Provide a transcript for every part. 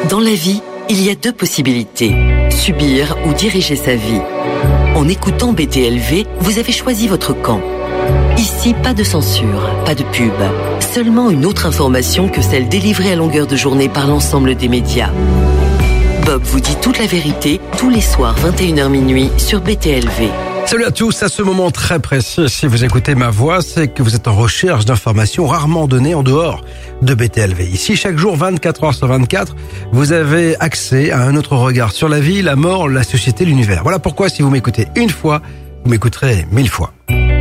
Dans la vie, il y a deux possibilités, subir ou diriger sa vie. En écoutant BTLV, vous avez choisi votre camp. Ici, pas de censure, pas de pub, seulement une autre information que celle délivrée à longueur de journée par l'ensemble des médias. Bob vous dit toute la vérité, tous les soirs 21h minuit sur BTLV. Salut à tous, à ce moment très précis, si vous écoutez ma voix, c'est que vous êtes en recherche d'informations rarement données en dehors de BTLV. Ici, chaque jour, 24 heures sur 24, vous avez accès à un autre regard sur la vie, la mort, la société, l'univers. Voilà pourquoi, si vous m'écoutez une fois, vous m'écouterez 1000 fois.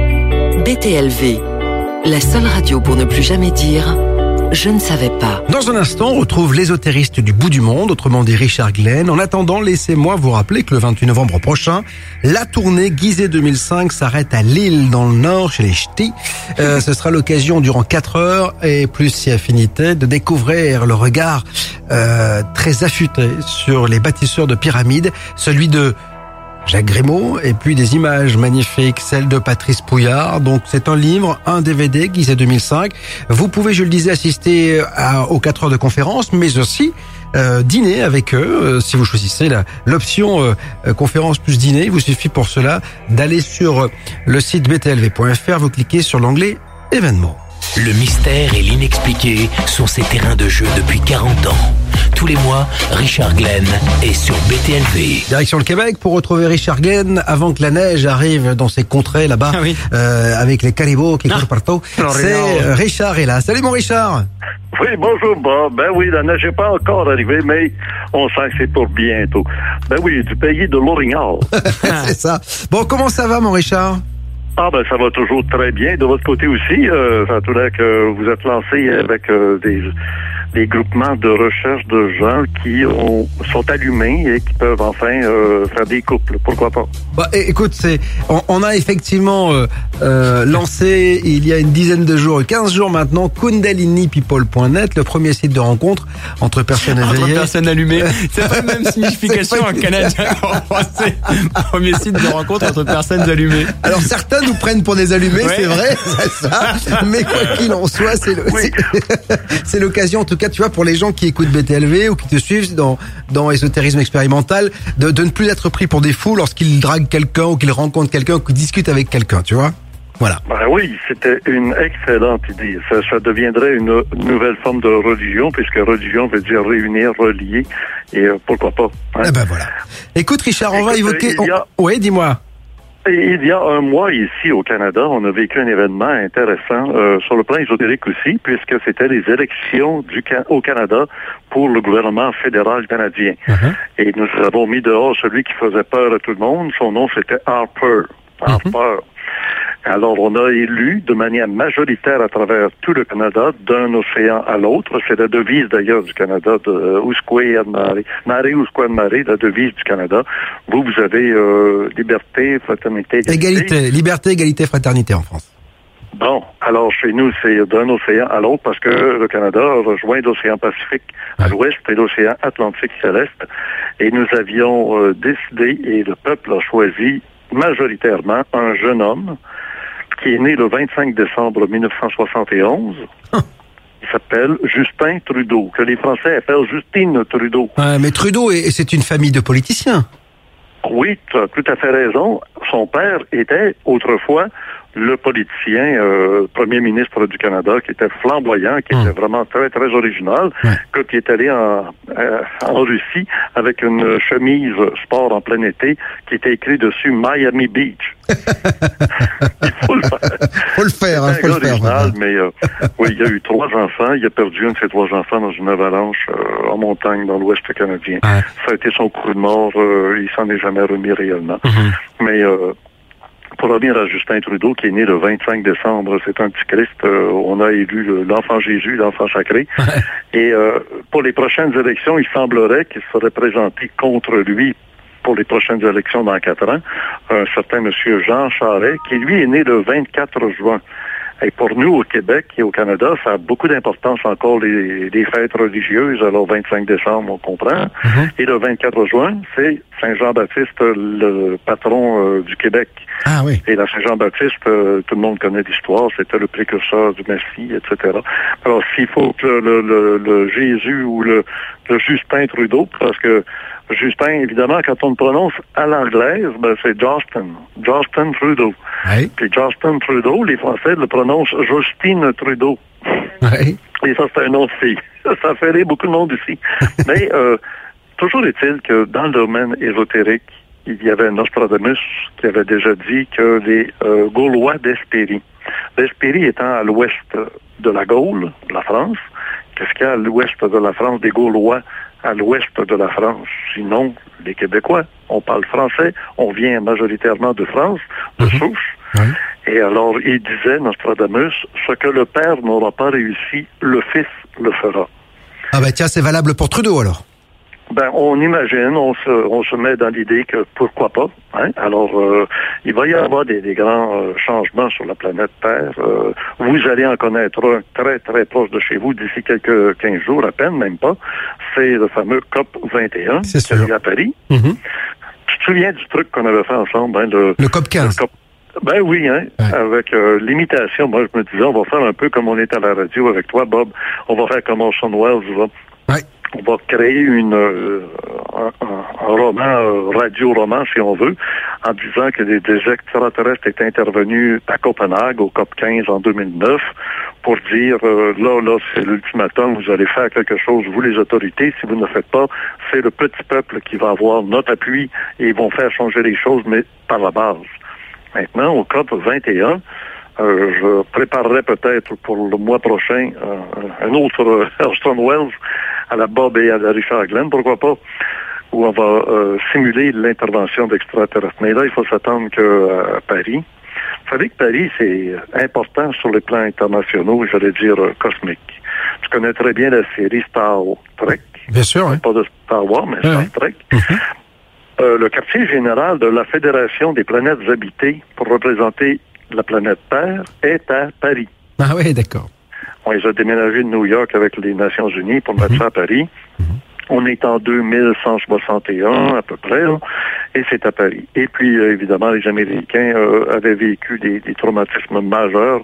BTLV, la seule radio pour ne plus jamais dire « Je ne savais pas ». Dans un instant, on retrouve l'ésotériste du bout du monde, autrement dit Richard Glenn. En attendant, laissez-moi vous rappeler que le 28 novembre prochain, la tournée Gizeh 2005 s'arrête à Lille, dans le Nord, chez les Ch'tis. Ce sera l'occasion, durant 4 heures, et plus si affinité, de découvrir le regard très affûté sur les bâtisseurs de pyramides, celui de Jacques Grimaud, et puis des images magnifiques, celles de Patrice Pouillard. Donc c'est un livre, un DVD, Gizeh 2005. Vous pouvez, je le disais, assister aux 4 heures de conférence, mais aussi dîner avec eux. Si vous choisissez l'option conférence plus dîner, il vous suffit pour cela d'aller sur le site btlv.fr, vous cliquez sur l'onglet événements. Le mystère et l'inexpliqué sont ses terrains de jeu depuis 40 ans. Tous les mois, Richard Glenn est sur BTLV. Direction le Québec pour retrouver Richard Glenn avant que la neige arrive dans ces contrées là-bas, avec les caribous qui courent partout. C'est Richard est là. Salut mon Richard. Oui, bonjour Bob. Ben oui, la neige n'est pas encore arrivée, mais on sent que c'est pour bientôt. Ben oui, du pays de l'Orignal. C'est ça. Bon, comment ça va mon Richard? Ah ben ça va toujours très bien. De votre côté aussi, ça a tout l'air que vous êtes lancé avec des groupements de recherche de gens qui sont allumés et qui peuvent enfin faire des couples. Pourquoi pas? Bah, écoute, on a effectivement lancé il y a une dizaine de jours, 15 jours maintenant, KundaliniPeople.net, le premier site de rencontre entre personnes éveillées. Entre personnes allumées. C'est pas la même signification en canadien qu'en français. Premier site de rencontre entre personnes allumées. Alors certains nous prennent pour des allumés, ouais. C'est vrai, c'est ça. Mais quoi qu'il en soit, c'est l'occasion, en tout cas, tu vois, pour les gens qui écoutent BTLV ou qui te suivent dans Ésotérisme Expérimental, de ne plus être pris pour des fous lorsqu'ils draguent quelqu'un ou qu'ils rencontrent quelqu'un ou qu'ils discutent avec quelqu'un, tu vois. Voilà. Ben oui, c'était une excellente idée. Ça deviendrait une nouvelle forme de religion, puisque religion veut dire réunir, relier, et pourquoi pas. Hein? Eh ben voilà. Écoute Richard, on va évoquer... Oui, dis-moi. Il y a un mois ici au Canada, on a vécu un événement intéressant sur le plan ésotérique aussi, puisque c'était les élections au Canada pour le gouvernement fédéral canadien. Uh-huh. Et nous avons mis dehors celui qui faisait peur à tout le monde. Son nom, c'était Harper. Harper. Alors, on a élu de manière majoritaire à travers tout le Canada, d'un océan à l'autre. C'est la devise d'ailleurs du Canada, de Usque ad Mare. Mare Usque ad Mare, la devise du Canada. Vous avez liberté, fraternité, égalité. Liberté, égalité, fraternité en France. Bon, alors chez nous, c'est d'un océan à l'autre parce que le Canada rejoint l'océan Pacifique à l'ouest et l'océan Atlantique à l'est. Et nous avions décidé, et le peuple a choisi majoritairement un jeune homme qui est né le 25 décembre 1971. Il s'appelle Justin Trudeau, que les Français appellent Justine Trudeau. Mais Trudeau, c'est une famille de politiciens. Oui, tu as tout à fait raison. Son père était autrefois le politicien premier ministre du Canada, qui était flamboyant, qui était vraiment très, très original, qui est allé en Russie avec une chemise sport en plein été qui était écrit dessus Miami Beach. Il faut le faire. Faut le faire, hein, faut le faire. Original, mais oui, il y a eu 3 enfants. Il a perdu un de ses 3 enfants dans une avalanche en montagne dans l'Ouest canadien. Ça a été son coup de mort. Il s'en est jamais remis réellement. Mais pour revenir à Justin Trudeau, qui est né le 25 décembre, c'est un petit Christ. On a élu l'enfant Jésus, l'enfant sacré. Et pour les prochaines élections, il semblerait qu'il serait présenté contre lui pour les prochaines élections dans 4 ans, un certain monsieur Jean Charest, qui lui est né le 24 juin. Et pour nous, au Québec et au Canada, ça a beaucoup d'importance encore les fêtes religieuses. Alors, 25 décembre, on comprend. Et le 24 juin, c'est Saint-Jean-Baptiste, le patron du Québec. Ah oui. Et la Saint-Jean-Baptiste, tout le monde connaît l'histoire, c'était le précurseur du Messie, etc. Alors, s'il faut que le Jésus ou le Justin Trudeau, parce que Justin, évidemment, quand on le prononce à l'anglaise, c'est Justin Trudeau. Oui. Puis Justin Trudeau, les Français le prononcent Justine Trudeau. Oui. Et ça, c'est un nom de fille. Ça fait rire beaucoup de monde ici. Mais toujours est-il que dans le domaine ésotérique, il y avait Nostradamus qui avait déjà dit que les Gaulois d'Hespérie, l'Hespérie étant à l'ouest de la Gaule, la France, qu'est-ce qu'il y a à l'ouest de la France, des Gaulois à l'ouest de la France? Sinon, les Québécois, on parle français, on vient majoritairement de France, de souche. Oui. Et alors, il disait, Nostradamus, ce que le père n'aura pas réussi, le fils le fera. Ah ben tiens, c'est valable pour Trudeau alors. Ben, on imagine, on se met dans l'idée que pourquoi pas. Hein? Alors, il va y avoir des grands changements sur la planète Terre. Vous allez en connaître un très, très proche de chez vous d'ici quelques 15 jours à peine, même pas. C'est le fameux COP 21 C'est qui a lieu à Paris. Tu te souviens du truc qu'on avait fait ensemble? Hein, le COP 15. Ben oui, hein, ouais. Avec l'imitation. Moi, je me disais, on va faire un peu comme on est à la radio avec toi, Bob. On va faire comme Orson Welles, là. Ouais. On va créer un roman, radio-roman, si on veut, en disant que des extraterrestres étaient intervenus à Copenhague, au COP 15 en 2009, pour dire, là, c'est l'ultimatum, vous allez faire quelque chose, vous les autorités, si vous ne le faites pas, c'est le petit peuple qui va avoir notre appui et ils vont faire changer les choses, mais par la base. Maintenant, au COP 21, je préparerai peut-être pour le mois prochain un autre Orson Welles à la Bob et à la Richard Glenn, pourquoi pas, où on va simuler l'intervention d'extraterrestres. Mais là, il faut s'attendre qu'à Paris. Vous savez que Paris, c'est important sur les plans internationaux, j'allais dire cosmiques. Tu connais très bien la série Star Trek. Bien sûr, oui. Pas de Star Wars, mais Star Trek. Le quartier général de la Fédération des planètes habitées pour représenter la planète Terre est à Paris. Ah oui, d'accord. On les a déménagés de New York avec les Nations Unies pour mettre ça à Paris. On est en 2161 à peu près, là, et c'est à Paris. Et puis, évidemment, les Américains avaient vécu des traumatismes majeurs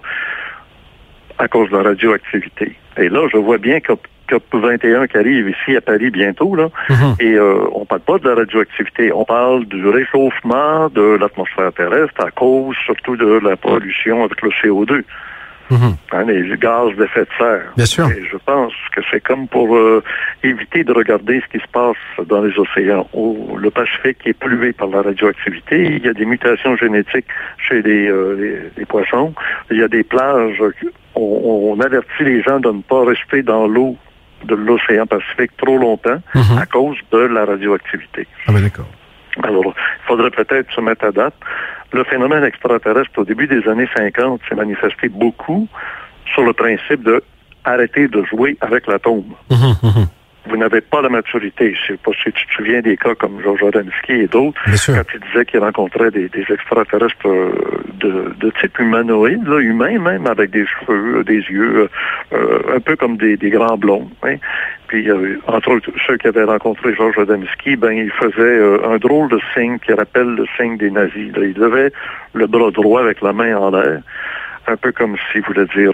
à cause de la radioactivité. Et là, je vois bien que COP21 qui arrive ici à Paris bientôt, là, et on parle pas de la radioactivité, on parle du réchauffement de l'atmosphère terrestre à cause surtout de la pollution avec le CO2. Hein, les gaz d'effet de serre. Bien sûr. Et je pense que c'est comme pour éviter de regarder ce qui se passe dans les océans. Le Pacifique est pollué par la radioactivité. Il y a des mutations génétiques chez les poissons. Il y a des plages. On avertit les gens de ne pas rester dans l'eau de l'océan Pacifique trop longtemps à cause de la radioactivité. Ah ben d'accord. Alors, il faudrait peut-être se mettre à date. Le phénomène extraterrestre, au début des années 50, s'est manifesté beaucoup sur le principe de arrêter de jouer avec l'atome. Vous n'avez pas la maturité. Je ne sais pas si tu te souviens des cas comme Georges Adamski et d'autres, quand il disait qu'il rencontrait des extraterrestres de type humanoïde, là, humain même, avec des cheveux, des yeux, un peu comme des grands blonds. Hein. Puis, entre autres, ceux qui avaient rencontré Georges Adamski, il faisait un drôle de signe qui rappelle le signe des nazis. Là. Il levait le bras droit avec la main en l'air, un peu comme s'il voulait dire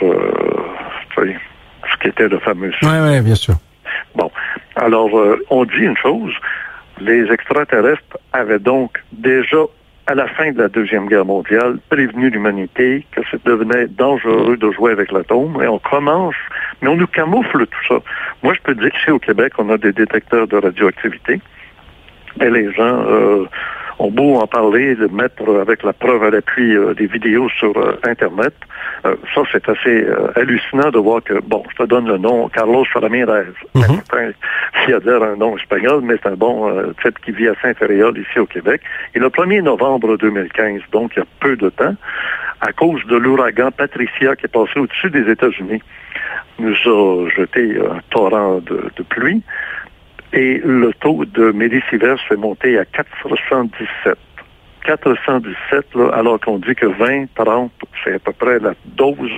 ce qui était le fameux signe. Oui, bien sûr. Bon, alors, on dit une chose, les extraterrestres avaient donc déjà, à la fin de la Deuxième Guerre mondiale, prévenu l'humanité que ça devenait dangereux de jouer avec l'atome, et on commence, mais on nous camoufle tout ça. Moi, je peux te dire qu'ici au Québec, on a des détecteurs de radioactivité, et les gens ont beau en parler, de mettre avec la preuve à l'appui des vidéos sur Internet. Ça, c'est assez hallucinant de voir que, je te donne le nom, Carlos Ramirez. Il a d'ailleurs un nom espagnol, mais c'est un bon type qui vit à Saint-Féréol, ici au Québec. Et le 1er novembre 2015, donc il y a peu de temps, à cause de l'ouragan Patricia qui est passé au-dessus des États-Unis, nous a jeté un torrent de pluie. Et le taux de méliciverse est monté à 417. 417, là, alors qu'on dit que 20, 30, c'est à peu près la dose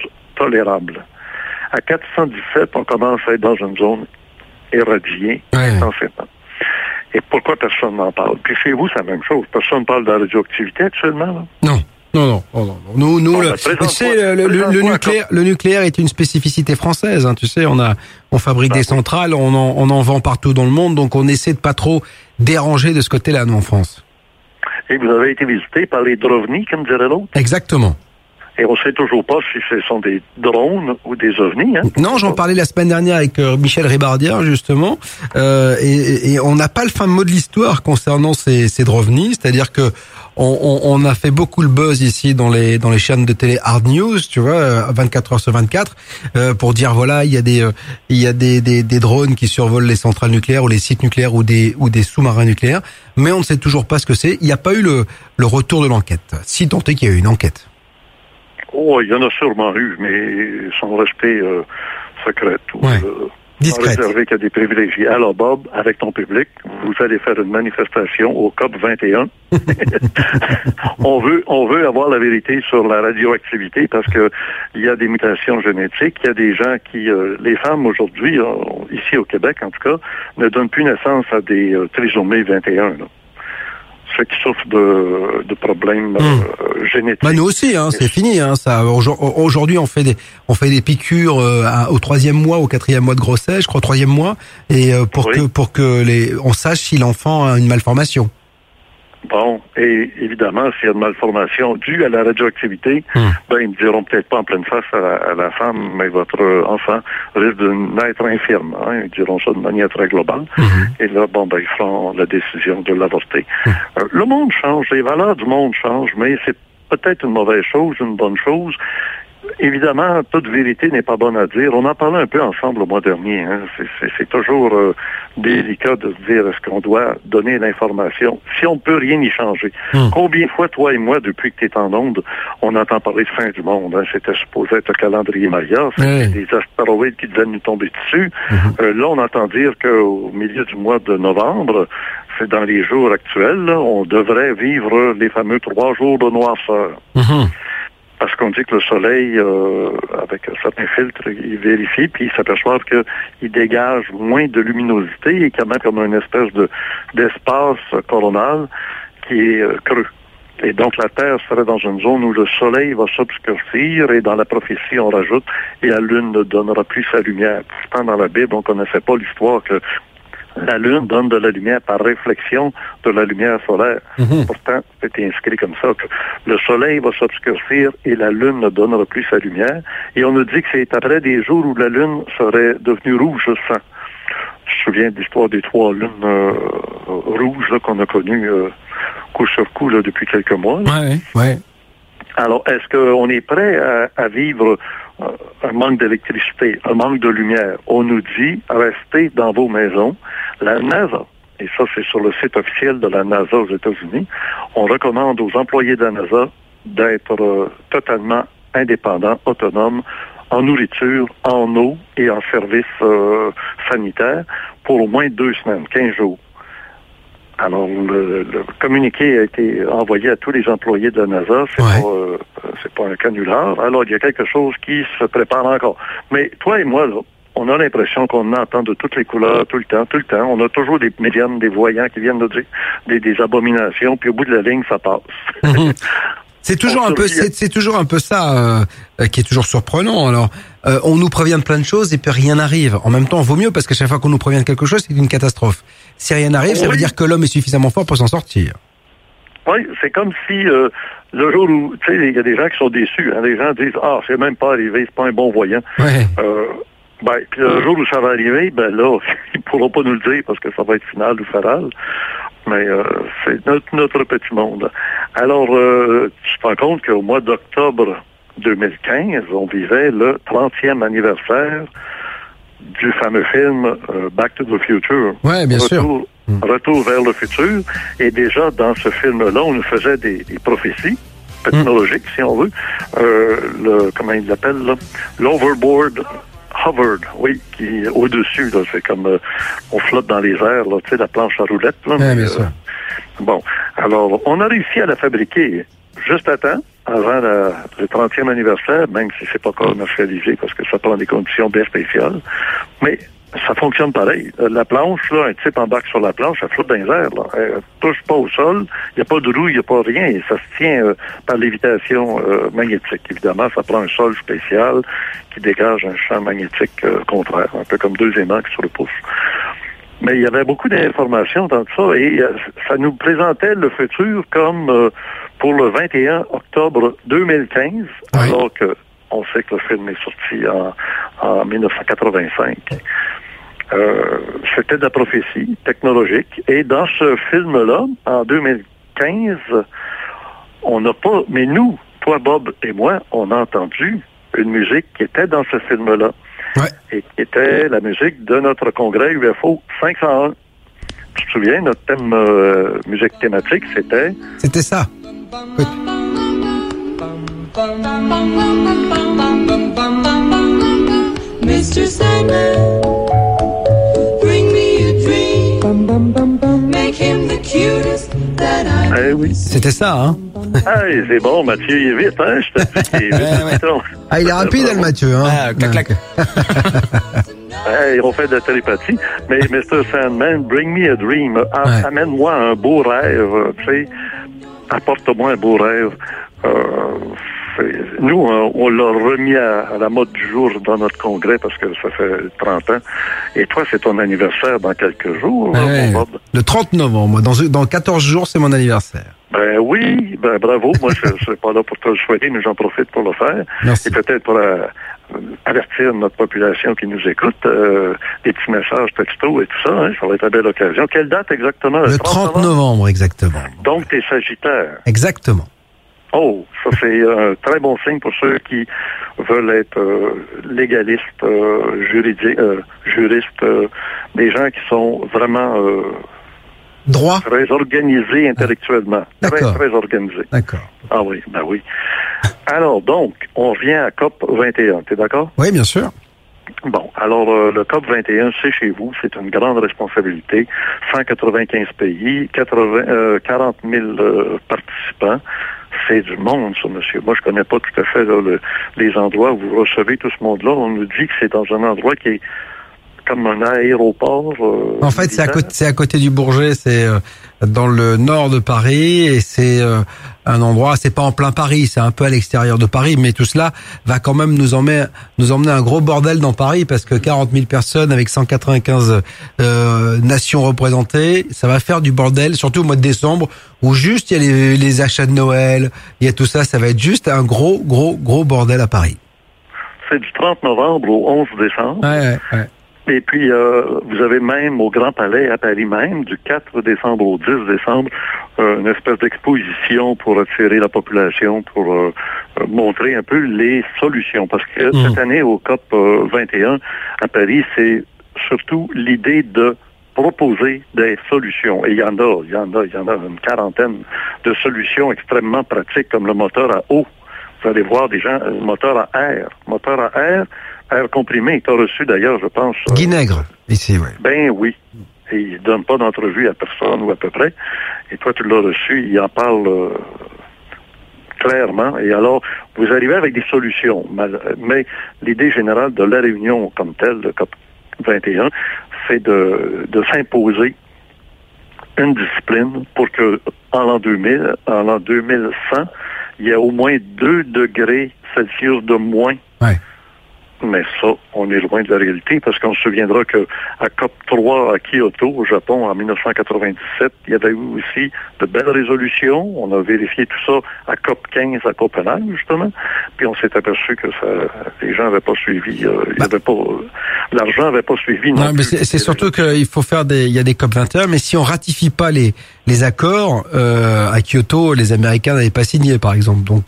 tolérable. À 417, on commence à être dans une zone éradiée intensément. Et pourquoi personne n'en parle? Puis chez vous, c'est la même chose. Personne ne parle de la radioactivité actuellement, là? Non. Nous, tu sais, le nucléaire est une spécificité française. Hein, tu sais, on fabrique des centrales, on en vend partout dans le monde, donc on essaie de pas trop déranger de ce côté-là, nous, en France. Et vous avez été visité par les drovnis, comme dirait l'autre? Exactement. Et on ne sait toujours pas si ce sont des drones ou des ovnis. Hein? Non, j'en parlais la semaine dernière avec Michel Rébardière, justement, et on n'a pas le fin mot de l'histoire concernant ces drovnis, c'est-à-dire que on a fait beaucoup le buzz ici dans les chaînes de télé Hard News, tu vois, 24 heures sur 24, pour dire voilà, il y a des drones qui survolent les centrales nucléaires ou les sites nucléaires ou des sous-marins nucléaires, mais on ne sait toujours pas ce que c'est. Il n'y a pas eu le retour de l'enquête, si tant est qu'il y a eu une enquête. Oh, il y en a sûrement eu, mais sont restés secrètes. Discrètes. Réservées qu'à des privilégiés. Alors, Bob, avec ton public, vous allez faire une manifestation au COP 21. on veut avoir la vérité sur la radioactivité parce que il y a des mutations génétiques. Il y a des gens qui, les femmes aujourd'hui, ici au Québec en tout cas, ne donnent plus naissance à des trisomies 21. Là. Ceux qui souffrent de problèmes génétiques. Bah nous aussi, hein, c'est fini. Hein, ça. Aujourd'hui, on fait des piqûres au 3e mois, au 4e mois de grossesse, je crois 3e mois, et pour que on sache si l'enfant a une malformation. Bon, et évidemment, s'il y a une malformation due à la radioactivité, ben ils ne diront peut-être pas en pleine face à la femme, mais votre enfant risque de naître infirme. Hein, ils diront ça de manière très globale. Et là, ils feront la décision de l'avorter. Le monde change, les valeurs du monde changent, mais c'est peut-être une mauvaise chose, une bonne chose. Évidemment, toute vérité n'est pas bonne à dire. On en parlait un peu ensemble le mois dernier. Hein. C'est toujours délicat de se dire est-ce qu'on doit donner l'information si on ne peut rien y changer. Combien de fois, toi et moi, depuis que tu es en onde, on entend parler de fin du monde. Hein. C'était supposé être le calendrier Maya. C'était des astéroïdes qui devaient nous tomber dessus. Là, on entend dire qu'au milieu du mois de novembre, c'est dans les jours actuels, là, on devrait vivre les fameux 3 jours de noirceur. Parce qu'on dit que le soleil, avec certains filtres, il vérifie, puis il s'aperçoit qu'il dégage moins de luminosité et qu'il y a même comme une espèce d'espace coronal qui est creux. Et donc la Terre serait dans une zone où le soleil va s'obscurcir et dans la prophétie on rajoute et la Lune ne donnera plus sa lumière. Pourtant dans la Bible on ne connaissait pas l'histoire que la Lune donne de la lumière par réflexion de la lumière solaire. Pourtant, c'est inscrit comme ça que le soleil va s'obscurcir et la Lune ne donnera plus sa lumière. Et on nous dit que c'est après des jours où la Lune serait devenue rouge sang. Je me souviens de l'histoire des 3 lunes rouges là, qu'on a connues coup sur coup là, depuis quelques mois. Ouais. Alors, est-ce qu'on est prêt à vivre un manque d'électricité, un manque de lumière? On nous dit, restez dans vos maisons. La NASA, et ça c'est sur le site officiel de la NASA aux États-Unis, on recommande aux employés de la NASA d'être totalement indépendants, autonomes, en nourriture, en eau et en services sanitaires pour au moins 2 semaines, 15 jours. Alors, le communiqué a été envoyé à tous les employés de la NASA. C'est pas un canular. Alors, il y a quelque chose qui se prépare encore. Mais toi et moi, là, on a l'impression qu'on entend de toutes les couleurs tout le temps. On a toujours des médiums, des voyants qui viennent nous dire des abominations, puis au bout de la ligne, ça passe. C'est toujours un peu ça qui est toujours surprenant. Alors, on nous prévient de plein de choses et puis rien n'arrive. En même temps, vaut mieux parce qu'à chaque fois qu'on nous prévient de quelque chose, c'est une catastrophe. Si rien n'arrive, ça veut dire que l'homme est suffisamment fort pour s'en sortir. Oui, c'est comme si le jour où, tu sais, il y a des gens qui sont déçus. Hein, les gens disent c'est même pas arrivé, c'est pas un bon voyant. Ouais. Puis le jour où ça va arriver, là, ils pourront pas nous le dire parce que ça va être final ou fatal. Mais c'est notre petit monde. Alors, tu te rends compte qu'au mois d'octobre 2015, on vivait le 30e anniversaire du fameux film Back to the Future. Oui, bien sûr. Retour vers le futur. Et déjà, dans ce film-là, on nous faisait des prophéties technologiques, si on veut. Comment il l'appelle, là? L'overboard hovered, oui, qui est au-dessus, là. C'est comme on flotte dans les airs, là, tu sais, la planche à roulettes, là. Oui, bien sûr. Bon, alors, on a réussi à la fabriquer juste à temps. avant le 30e anniversaire, même si c'est pas commercialisé parce que ça prend des conditions bien spéciales. Mais ça fonctionne pareil. La planche, là, un type embarque sur la planche, elle flotte dans les airs, là. Elle touche pas au sol, il n'y a pas de roue, il n'y a pas rien, et ça se tient par lévitation magnétique. Évidemment, ça prend un sol spécial qui dégage un champ magnétique contraire, un peu comme deux aimants qui se repoussent. Mais il y avait beaucoup d'informations dans tout ça, et ça nous présentait le futur comme pour le 21 octobre 2015, oui. Alors que on sait que le film est sorti en 1985. C'était de la prophétie technologique. Et dans ce film-là, en 2015, on n'a pas... Mais nous, toi, Bob et moi, on a entendu une musique qui était dans ce film-là. Ouais. Et qui était la musique de notre congrès UFO 501. Tu te souviens, notre thème musique thématique, c'était... C'était ça. Oui. Mr. Sandman, bring me a dream, make him the cutest that I... Eh oui. C'était ça, hein? Ah, c'est bon, Mathieu, il est vite, hein? Je te dis qu'il est vite. Ah, il est rapide, le Mathieu, hein? Ah, clac, clac. Hey, on fait de la télépathie. Mais Mr. Sandman, bring me a dream. Amène-moi un beau rêve, tu sais. Apporte-moi un beau rêve. Nous, on l'a remis à la mode du jour dans notre congrès parce que ça fait 30 ans. Et toi, c'est ton anniversaire dans quelques jours, mon Bob. Le 30 novembre. Dans 14 jours, c'est mon anniversaire. Ben oui, ben bravo. Moi, je ne suis pas là pour te le souhaiter, mais j'en profite pour le faire. Merci. Et peut-être pour avertir notre population qui nous écoute, des petits messages textos et tout ça, hein, ça va être une belle occasion. Quelle date exactement? Le 30 novembre, exactement. Donc, t'es Sagittaire. Exactement. Oh, ça c'est un très bon signe pour ceux qui veulent être légalistes, juristes, des gens qui sont vraiment droit, très organisés intellectuellement. D'accord. Très organisés. D'accord. Ah oui, ben oui. Alors donc, on revient à COP 21, t'es d'accord? Oui, bien sûr. Bon, alors le COP 21, c'est chez vous, c'est une grande responsabilité. 195 pays, 40 000 participants. C'est du monde, ça, monsieur. Moi, je connais pas tout à fait là, les endroits où vous recevez tout ce monde-là. On nous dit que c'est dans un endroit qui est comme un aéroport. En fait, c'est à côté du Bourget, c'est dans le nord de Paris, et c'est un endroit, c'est pas en plein Paris, c'est un peu à l'extérieur de Paris, mais tout cela va quand même nous emmener un gros bordel dans Paris, parce que 40 000 personnes avec 195 nations représentées, ça va faire du bordel, surtout au mois de décembre, où juste il y a les achats de Noël, il y a tout ça, ça va être juste un gros bordel à Paris. C'est du 30 novembre au 11 décembre. Ouais. Et puis, vous avez même au Grand Palais à Paris même, du 4 décembre au 10 décembre, une espèce d'exposition pour attirer la population, pour montrer un peu les solutions. Parce que cette année, au COP 21 à Paris, c'est surtout l'idée de proposer des solutions. Et il y en a une quarantaine de solutions extrêmement pratiques, comme le moteur à eau. Vous allez voir des gens, moteur à air, air comprimé. Tu as reçu d'ailleurs, je pense... Guinègre, ici, oui. Ben oui. Et il ne donne pas d'entrevue à personne ou à peu près. Et toi, tu l'as reçu, il en parle clairement. Et alors, vous arrivez avec des solutions. Mais l'idée générale de la réunion comme telle, de COP 21, c'est de s'imposer une discipline pour que en l'an 2000, en l'an 2100, il y ait au moins 2 degrés Celsius de moins. Ouais. Mais ça, on est loin de la réalité, parce qu'on se souviendra que à COP3 à Kyoto, au Japon, en 1997, il y avait eu aussi de belles résolutions. On a vérifié tout ça à COP15 à Copenhague, justement. Puis on s'est aperçu que les gens n'avaient pas suivi, l'argent n'avait pas suivi. Non, mais c'est surtout qu'il faut faire il y a des COP 21, mais si on ratifie pas les accords, à Kyoto, les Américains n'avaient pas signé, par exemple. Donc,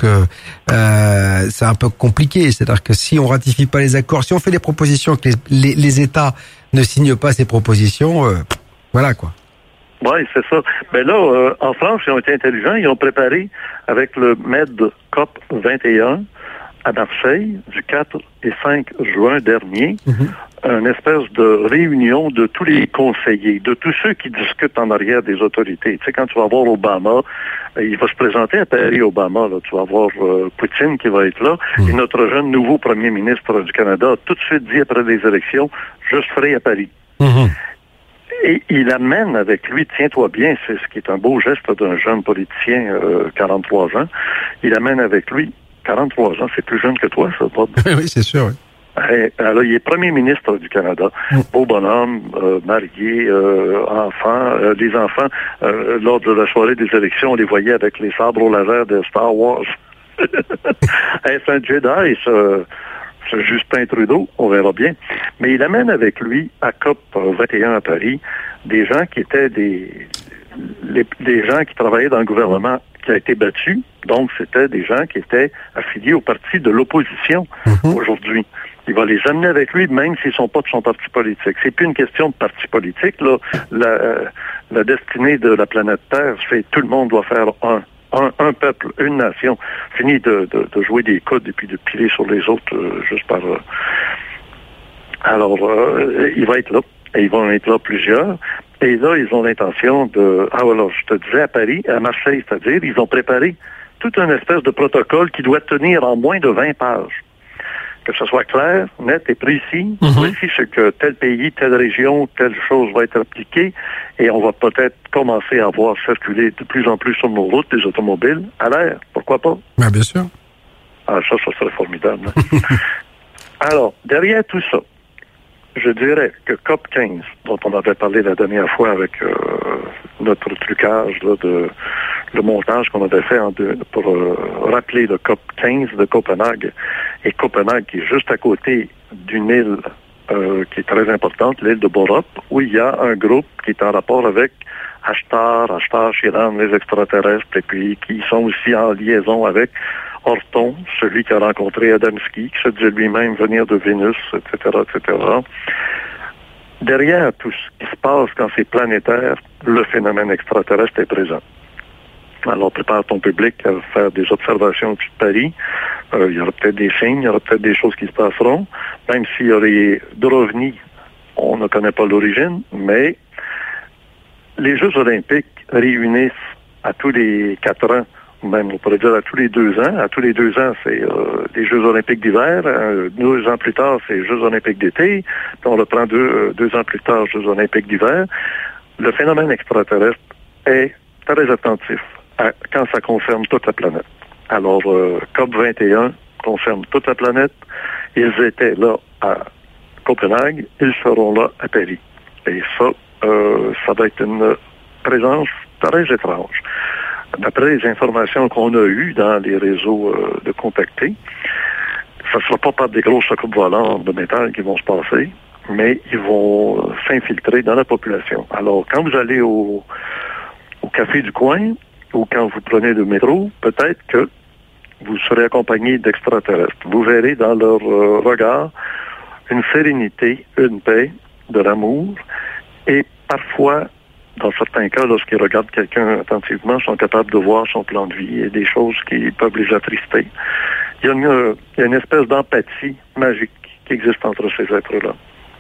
c'est un peu compliqué. C'est-à-dire que si on ratifie pas les accords, si on fait des propositions que les États ne signent pas ces propositions, voilà quoi. Oui, c'est ça. Mais là, en France, ils ont été intelligents. Ils ont préparé avec le MED COP 21 à Marseille du 4 et 5 juin dernier une espèce de réunion de tous les conseillers, de tous ceux qui discutent en arrière des autorités. Tu sais, quand tu vas voir Obama, il va se présenter à Paris, Obama, là, tu vas voir Poutine qui va être là, et notre jeune nouveau premier ministre du Canada a tout de suite dit après les élections, je serai à Paris. Et il amène avec lui, tiens-toi bien, c'est ce qui est un beau geste d'un jeune politicien, 43 ans, il amène avec lui 43 ans, c'est plus jeune que toi, ça, Bob. Oui, c'est sûr, oui. Alors, il est premier ministre du Canada, beau bonhomme, marié, enfant. Les enfants, lors de la soirée des élections, on les voyait avec les sabres au laser de Star Wars. Est-ce un Jedi, ce Justin Trudeau? On verra bien. Mais il amène avec lui, à COP 21 à Paris, des gens qui étaient des gens qui travaillaient dans le gouvernement qui a été battu. Donc, c'était des gens qui étaient affiliés au parti de l'opposition aujourd'hui. Il va les amener avec lui, même s'ils ne sont pas de son parti politique. C'est plus une question de parti politique, là. La destinée de la planète Terre, c'est tout le monde doit faire un peuple, une nation. Fini de jouer des coudes et puis de piler sur les autres juste par... Alors, il va être là. Et ils vont être là plusieurs. Et là, ils ont l'intention de... Ah, alors, je te disais, à Paris, à Marseille, c'est-à-dire, ils ont préparé toute une espèce de protocole qui doit tenir en moins de 20 pages. Que ce soit clair, net et précis. Voici ce que tel pays, telle région, telle chose va être appliquée. Et on va peut-être commencer à voir circuler de plus en plus sur nos routes des automobiles à l'air. Pourquoi pas? Ben, bien sûr. Ah, ça serait formidable. Hein? Alors, derrière tout ça, je dirais que COP 15, dont on avait parlé la dernière fois avec notre trucage là, le montage qu'on avait fait pour rappeler le COP 15 de Copenhague, et Copenhague qui est juste à côté d'une île qui est très importante, l'île de Borup, où il y a un groupe qui est en rapport avec Ashtar Shiran, les extraterrestres, et puis qui sont aussi en liaison avec Orton, celui qui a rencontré Adamski, qui se dit lui-même venir de Vénus, etc., etc. Derrière tout ce qui se passe quand c'est planétaire, le phénomène extraterrestre est présent. Alors, prépare ton public à faire des observations au-dessus de Paris. Il y aura peut-être des signes, il y aura peut-être des choses qui se passeront. Même s'il y a les d'OVNI, on ne connaît pas l'origine, mais les Jeux olympiques réunissent à tous les 4 ans, même on pourrait dire à tous les 2 ans. À tous les 2 ans, c'est les Jeux olympiques d'hiver. 2 ans plus tard, c'est les Jeux olympiques d'été. Puis on reprend 2 ans plus tard, Jeux olympiques d'hiver. Le phénomène extraterrestre est très attentif quand ça concerne toute la planète. Alors, COP 21 concerne toute la planète. Ils étaient là à Copenhague, ils seront là à Paris. Et ça va être une présence très étrange. D'après les informations qu'on a eues dans les réseaux de contactés, ça ne sera pas par des grosses soucoupes volantes de métal qui vont se passer, mais ils vont s'infiltrer dans la population. Alors, quand vous allez au café du coin, ou quand vous prenez le métro, peut-être que vous serez accompagné d'extraterrestres. Vous verrez dans leur regard une sérénité, une paix, de l'amour, et parfois, dans certains cas, lorsqu'ils regardent quelqu'un attentivement, sont capables de voir son plan de vie et des choses qui peuvent les attrister. Il y a une espèce d'empathie magique qui existe entre ces êtres-là.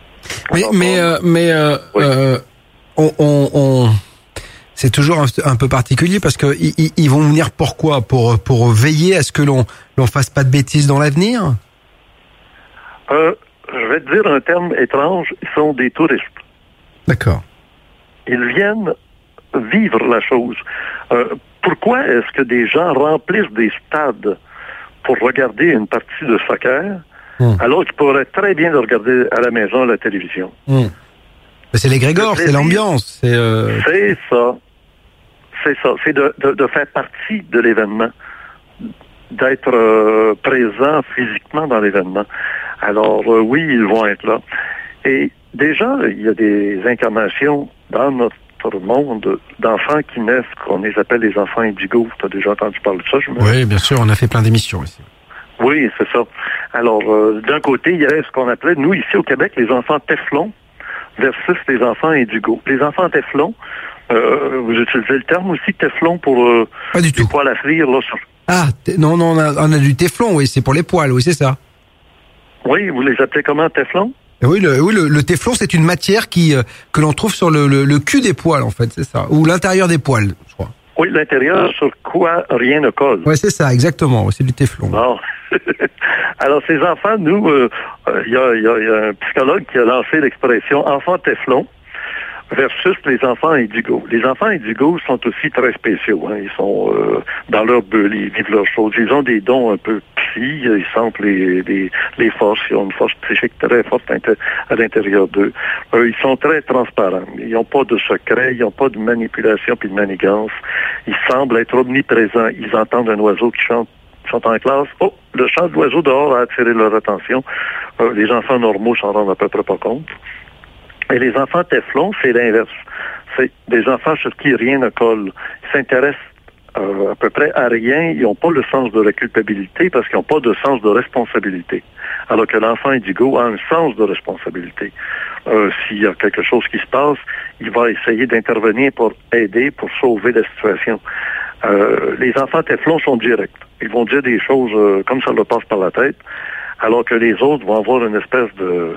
C'est toujours un peu particulier parce que ils vont venir pourquoi? Pour veiller à ce que l'on fasse pas de bêtises dans l'avenir? Je vais te dire un terme étrange. Ils sont des touristes. D'accord. Ils viennent vivre la chose. Pourquoi est-ce que des gens remplissent des stades pour regarder une partie de soccer alors qu'ils pourraient très bien le regarder à la maison, à la télévision? C'est l'égrégore, c'est l'ambiance. C'est ça. C'est ça. C'est de faire partie de l'événement. D'être présent physiquement dans l'événement. Alors, oui, ils vont être là. Et déjà, il y a des incarnations dans notre monde d'enfants qui naissent, qu'on les appelle les enfants indigos. Tu as déjà entendu parler de ça, je me... Oui, bien sûr, on a fait plein d'émissions ici. Oui, c'est ça. Alors, d'un côté, il y a ce qu'on appelait, nous, ici au Québec, les enfants téflon versus les enfants indigos. Les enfants téflon, vous utilisez le terme aussi, téflon, pour pas du tout. Poils à frire, là, Ah, non, on a du téflon, oui, c'est pour les poils, oui, c'est ça. Oui, vous les appelez comment, téflon? Oui, le téflon, c'est une matière que l'on trouve sur le cul des poils, en fait, c'est ça. Ou l'intérieur des poils, je crois. Oui, l'intérieur sur quoi rien ne colle. Oui, c'est ça, exactement, c'est du téflon. Bon. Alors, ces enfants, nous, il y a un psychologue qui a lancé l'expression « enfant téflon » versus les enfants indigo. Les enfants indigo sont aussi très spéciaux. Hein. Ils sont dans leur bulle, ils vivent leurs choses. Ils ont des dons un peu psy, ils sentent les forces, ils ont une force psychique très forte à l'intérieur d'eux. Ils sont très transparents. Ils n'ont pas de secret, ils n'ont pas de manipulation puis de manigance. Ils semblent être omniprésents. Ils entendent un oiseau qui chante. Ils sont en classe. Oh, le chant de l'oiseau dehors a attiré leur attention. Les enfants normaux s'en rendent à peu près pas compte. Et les enfants téflon, c'est l'inverse. C'est des enfants sur qui rien ne colle. Ils s'intéressent à peu près à rien. Ils n'ont pas le sens de la culpabilité parce qu'ils n'ont pas de sens de responsabilité. Alors que l'enfant indigo a un sens de responsabilité. S'il y a quelque chose qui se passe, il va essayer d'intervenir pour aider, pour sauver la situation. Les enfants téflon sont directs. Ils vont dire des choses comme ça leur passe par la tête, alors que les autres vont avoir une espèce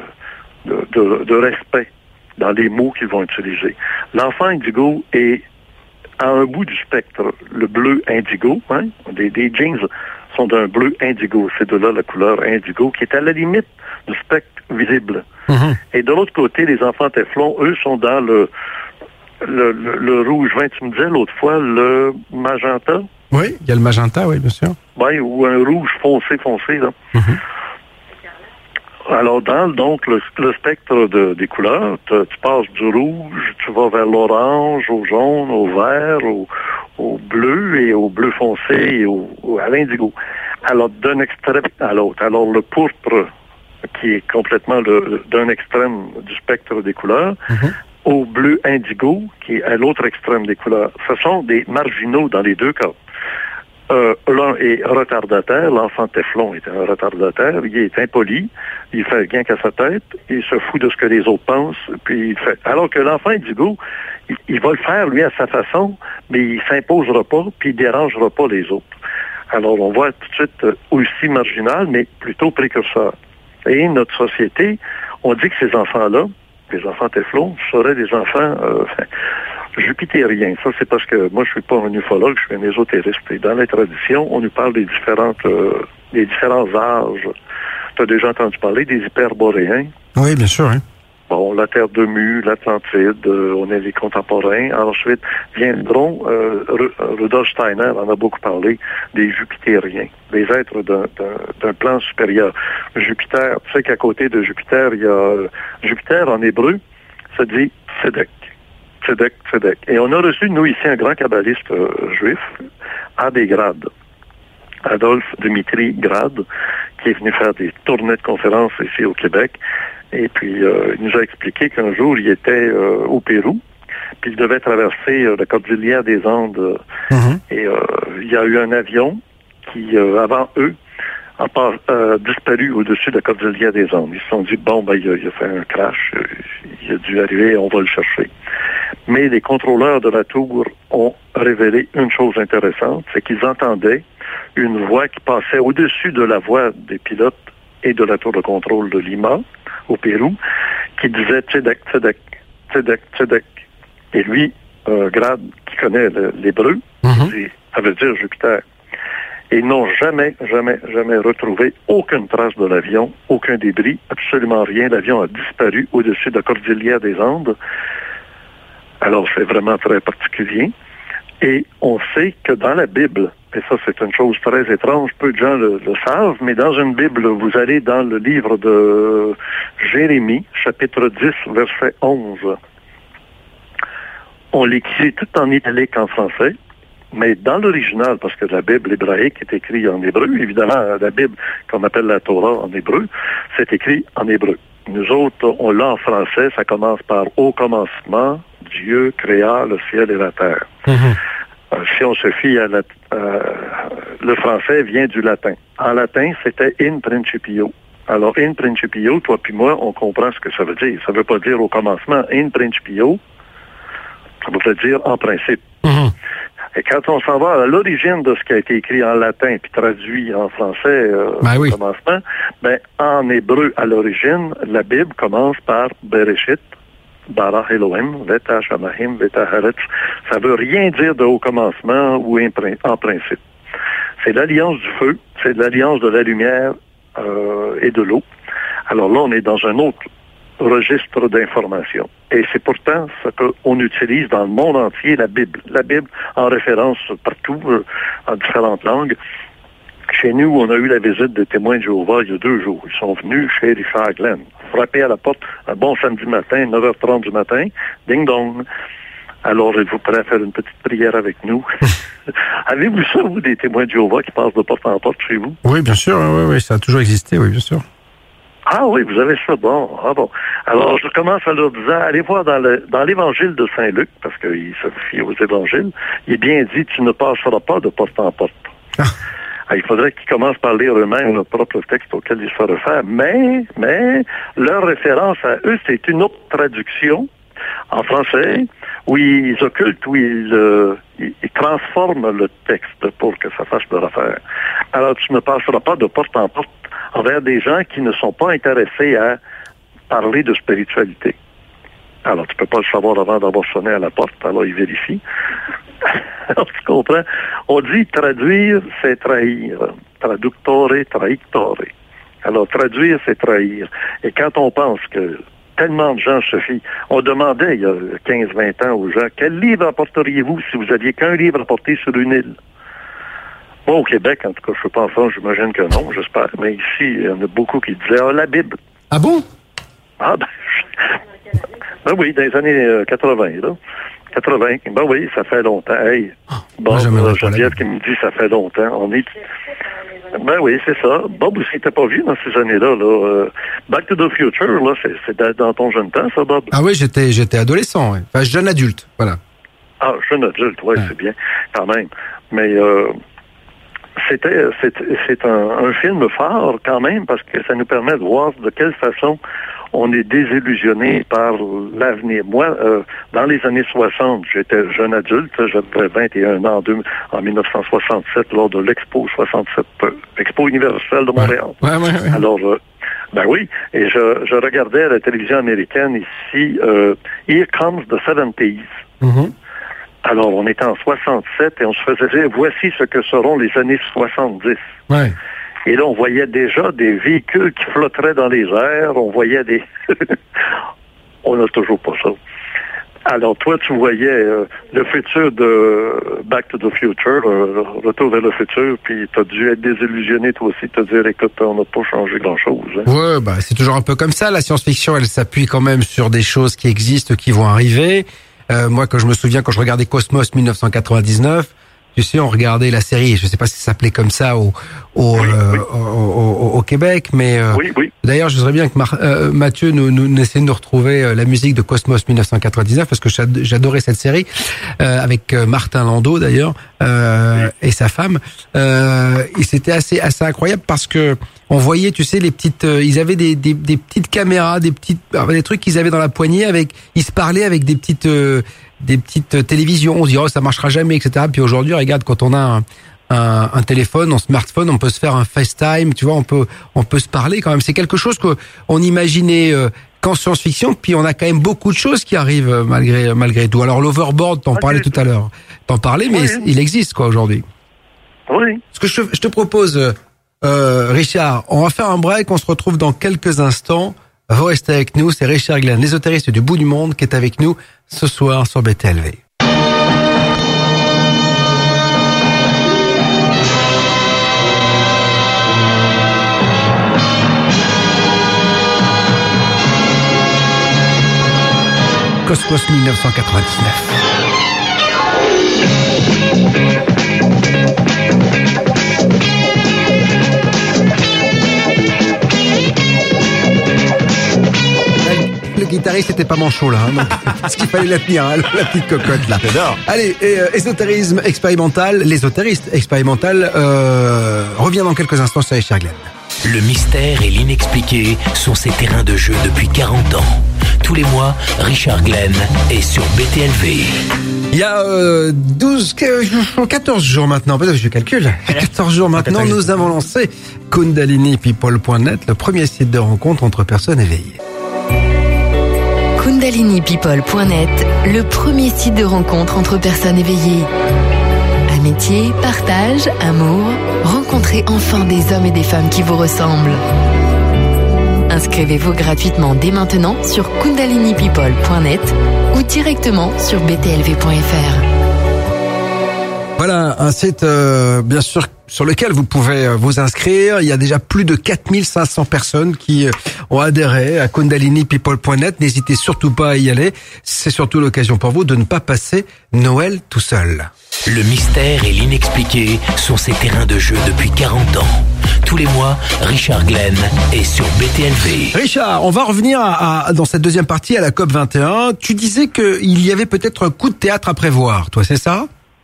de respect dans les mots qu'ils vont utiliser. L'enfant indigo est à un bout du spectre, le bleu indigo. Hein? Des jeans sont d'un bleu indigo. C'est de là la couleur indigo qui est à la limite du spectre visible. Mm-hmm. Et de l'autre côté, les enfants téflon, eux, sont dans le rouge vin. Tu me disais l'autre fois, le magenta. Oui, il y a le magenta, oui, bien sûr. Oui, ou un rouge foncé, là. Mm-hmm. Alors, dans donc le spectre des couleurs, tu passes du rouge, tu vas vers l'orange, au jaune, au vert, au bleu et au bleu foncé et à l'indigo. Alors, d'un extrême à l'autre. Alors, le pourpre, qui est complètement d'un extrême du spectre des couleurs, au bleu indigo, qui est à l'autre extrême des couleurs. Ce sont des marginaux dans les deux cas. L'un est retardataire, l'enfant téflon est un retardataire, il est impoli, il fait rien qu'à sa tête, il se fout de ce que les autres pensent, puis il fait. Alors que l'enfant indigo, il va le faire, lui, à sa façon, mais il s'imposera pas, puis il dérangera pas les autres. Alors, on voit tout de suite aussi marginal, mais plutôt précurseur. Et notre société, on dit que ces enfants-là, les enfants téflon, seraient des enfants jupitériens. Ça, c'est parce que moi, je suis pas un ufologue, je suis un ésotériste. Et dans la tradition, on nous parle des différents âges. Tu as déjà entendu parler des hyperboréens? Oui, bien sûr. Hein. Bon, la Terre de Mu, l'Atlantide, on est les contemporains. Ensuite viendront, Rudolf Steiner en a beaucoup parlé, des jupitériens, des êtres d'un plan supérieur. Jupiter, tu sais qu'à côté de Jupiter, il y a Jupiter en hébreu, ça dit Tzedek. Tzedek. Et on a reçu, nous, ici, un grand kabbaliste juif, A.D. Grad, Adolphe Dimitri Grad, qui est venu faire des tournées de conférences ici au Québec. Et puis, il nous a expliqué qu'un jour, il était au Pérou, puis il devait traverser la cordillère des Andes. Et il y a eu un avion qui, avant eux, a disparu au-dessus de la cordillère des Andes. Ils se sont dit, bon, il a fait un crash, il a dû arriver, on va le chercher. Mais les contrôleurs de la tour ont révélé une chose intéressante, c'est qu'ils entendaient une voix qui passait au-dessus de la voix des pilotes et de la tour de contrôle de Lima, au Pérou, qui disait Tzedek, Tzedek, Tzedek, Tzedek. Et lui, Grad, qui connaît l'hébreu, ça veut dire Jupiter. Et ils n'ont jamais retrouvé aucune trace de l'avion, aucun débris, absolument rien. L'avion a disparu au-dessus de la cordillère des Andes. Alors, c'est vraiment très particulier. Et on sait que dans la Bible, et ça c'est une chose très étrange, peu de gens le savent, mais dans une Bible, vous allez dans le livre de Jérémie, chapitre 10, verset 11. On l'écrit tout en italique en français, mais dans l'original, parce que la Bible hébraïque est écrite en hébreu, évidemment, la Bible qu'on appelle la Torah en hébreu, c'est écrit en hébreu. Nous autres, on l'a en français, ça commence par « Au commencement, Dieu créa le ciel et la terre ». Si on se fie à le français vient du latin. En latin, c'était « in principio ». Alors, « in principio », toi puis moi, on comprend ce que ça veut dire. Ça ne veut pas dire « au commencement ». « In principio », Ça voudrait dire en principe. Mhm. Et quand on s'en va à l'origine de ce qui a été écrit en latin puis traduit en français Oui. au commencement, en hébreu, à l'origine, la Bible commence par Bereshit, Bara Elohim, Veta Shamahim, Veta Haaretz. Ça veut rien dire de au commencement ou en principe. C'est l'alliance du feu, c'est l'alliance de la lumière et de l'eau. Alors là, on est dans un autre registre d'informations. Et c'est pourtant ce qu'on utilise dans le monde entier, la Bible. La Bible en référence partout, en différentes langues. Chez nous, on a eu la visite des témoins de Jéhovah il y a 2 jours. Ils sont venus chez Richard Glenn. Frapper à la porte un bon samedi matin, 9h30 du matin. Ding dong. Alors, êtes-vous prêt à faire une petite prière avec nous? Avez-vous ça, vous, des témoins de Jéhovah qui passent de porte en porte chez vous? Oui, bien sûr, oui, ça a toujours existé, oui, bien sûr. Ah oui, vous avez ça, bon. Ah bon. Alors, je commence en leur disant, allez voir dans l'évangile de Saint-Luc, parce qu'il se fie aux évangiles, il est bien dit, tu ne passeras pas de porte en porte. Il faudrait qu'ils commencent par lire eux-mêmes le propre texte auquel ils se réfèrent. Mais, leur référence à eux, c'est une autre traduction en français, où ils occultent, où ils transforment le texte pour que ça fasse leur affaire. Alors, tu ne passeras pas de porte en porte envers des gens qui ne sont pas intéressés à parler de spiritualité. Alors, tu peux pas le savoir avant d'avoir sonné à la porte, alors ils vérifient. Alors, tu comprends? On dit traduire, c'est trahir. Traductore, traictore. Alors, traduire, c'est trahir. Et quand on pense que tellement de gens se fient, on demandait il y a 15-20 ans aux gens, quel livre apporteriez-vous si vous aviez qu'un livre à porter sur une île? Moi, au Québec, en tout cas, je ne suis pas en France, j'imagine que non, j'espère. Mais ici, il y en a beaucoup qui disaient, la Bible. Ah bon? Ah, ben oui, dans les années 80, là. 80, ben oui, ça fait longtemps. Hey, bon, Geneviève qui me dit, ça fait longtemps. On est... Ben oui, c'est ça. Bob aussi, t'as pas vu dans ces années-là, là. Back to the Future, là, c'est dans ton jeune temps, ça, Bob? Ah oui, j'étais adolescent, ouais. Enfin, jeune adulte, voilà. Ah, jeune adulte, ouais, c'est bien, quand même. Mais c'est un film fort, quand même, parce que ça nous permet de voir de quelle façon on est désillusionné par l'avenir. Moi, dans les années 60, j'étais jeune adulte, j'avais 21 ans en 1967 lors de l'Expo 67, Expo universelle de Montréal. Ouais. Alors, ben oui, et je regardais à la télévision américaine ici, Here Comes the 70s. Mm-hmm. Alors, on était en 67 et on se faisait dire, voici ce que seront les années 70. Ouais. Et là, on voyait déjà des véhicules qui flotteraient dans les airs. On voyait des... On n'a toujours pas ça. Alors, toi, tu voyais le futur de Back to the Future, Retour vers le futur, puis tu as dû être désillusionné, toi aussi, te dire, écoute, on n'a pas changé grand-chose. Hein. Ouais, bah c'est toujours un peu comme ça. La science-fiction, elle s'appuie quand même sur des choses qui existent, qui vont arriver. Moi, quand je me souviens, quand je regardais Cosmos 1999... Tu sais, on regardait la série, je sais pas si ça s'appelait comme ça au Québec, mais oui. D'ailleurs, je voudrais bien que Mathieu nous essaie de nous retrouver la musique de Cosmos 1999 parce que j'adorais cette série avec Martin Landau d'ailleurs et sa femme. Et c'était assez incroyable parce que on voyait, tu sais, les petites, ils avaient des petites caméras, des trucs qu'ils avaient dans la poignée ils se parlaient avec des petites télévisions. On se dit, oh, ça marchera jamais, etc. Puis aujourd'hui, regarde, quand on a un téléphone, un smartphone, on peut se faire un FaceTime, tu vois, on peut se parler quand même. C'est quelque chose qu'on imaginait qu'en science-fiction, puis on a quand même beaucoup de choses qui arrivent malgré tout. Alors l'overboard, t'en parlais tout à l'heure. T'en parlais, mais il existe quoi aujourd'hui. Oui. Ce que je te propose, Richard, on va faire un break, on se retrouve dans quelques instants. Vous restez avec nous, c'est Richard Glenn, l'ésotériste du bout du monde, qui est avec nous ce soir sur BTLV. Cosmos 1999. Le guitariste était pas manchot là, donc, parce qu'il fallait la tenir, hein, la petite cocotte là. J'adore. Allez, ésotérisme expérimental, l'ésotériste expérimental revient dans quelques instants sur Richard Glenn. Le mystère et l'inexpliqué sont ses terrains de jeu depuis 40 ans. Tous les mois, Richard Glenn est sur BTLV. Il y a 14 jours maintenant, je calcule, 14 jours maintenant, nous avons lancé KundaliniPeople.net, le premier site de rencontre entre personnes éveillées. KundaliniPeople.net, le premier site de rencontre entre personnes éveillées. Amitié, partage, amour, rencontrez enfin des hommes et des femmes qui vous ressemblent. Inscrivez-vous gratuitement dès maintenant sur KundaliniPeople.net ou directement sur btlv.fr. Voilà, un site bien sûr sur lequel vous pouvez vous inscrire. Il y a déjà plus de 4500 personnes qui ont adhéré à KundaliniPeople.net. N'hésitez surtout pas à y aller. C'est surtout l'occasion pour vous de ne pas passer Noël tout seul. Le mystère et l'inexpliqué sont ses terrains de jeu depuis 40 ans. Tous les mois, Richard Glenn est sur BTLV. Richard, on va revenir dans cette deuxième partie à la COP 21. Tu disais qu'il y avait peut-être un coup de théâtre à prévoir, toi, c'est ça ?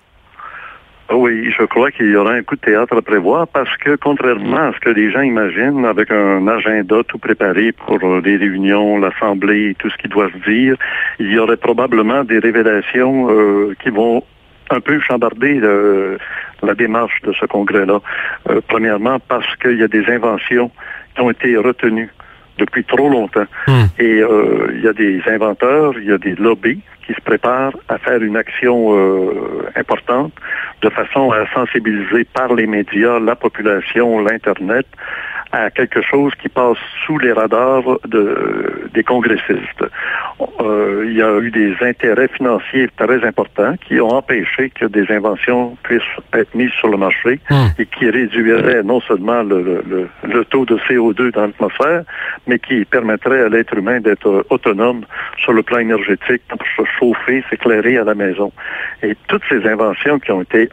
Oui, je crois qu'il y aura un coup de théâtre à prévoir parce que, contrairement à ce que les gens imaginent, avec un agenda tout préparé pour les réunions, l'assemblée et tout ce qui doit se dire, il y aurait probablement des révélations qui vont un peu chambarder la démarche de ce congrès-là. Premièrement, parce qu'il y a des inventions qui ont été retenues depuis trop longtemps. Et il y a des inventeurs, il y a des lobbies qui se préparent à faire une action importante de façon à sensibiliser par les médias, la population, l'Internet, à quelque chose qui passe sous les radars des congressistes. Il y a eu des intérêts financiers très importants qui ont empêché que des inventions puissent être mises sur le marché et qui réduiraient non seulement le taux de CO2 dans l'atmosphère, mais qui permettraient à l'être humain d'être autonome sur le plan énergétique pour se chauffer, s'éclairer à la maison. Et toutes ces inventions qui ont été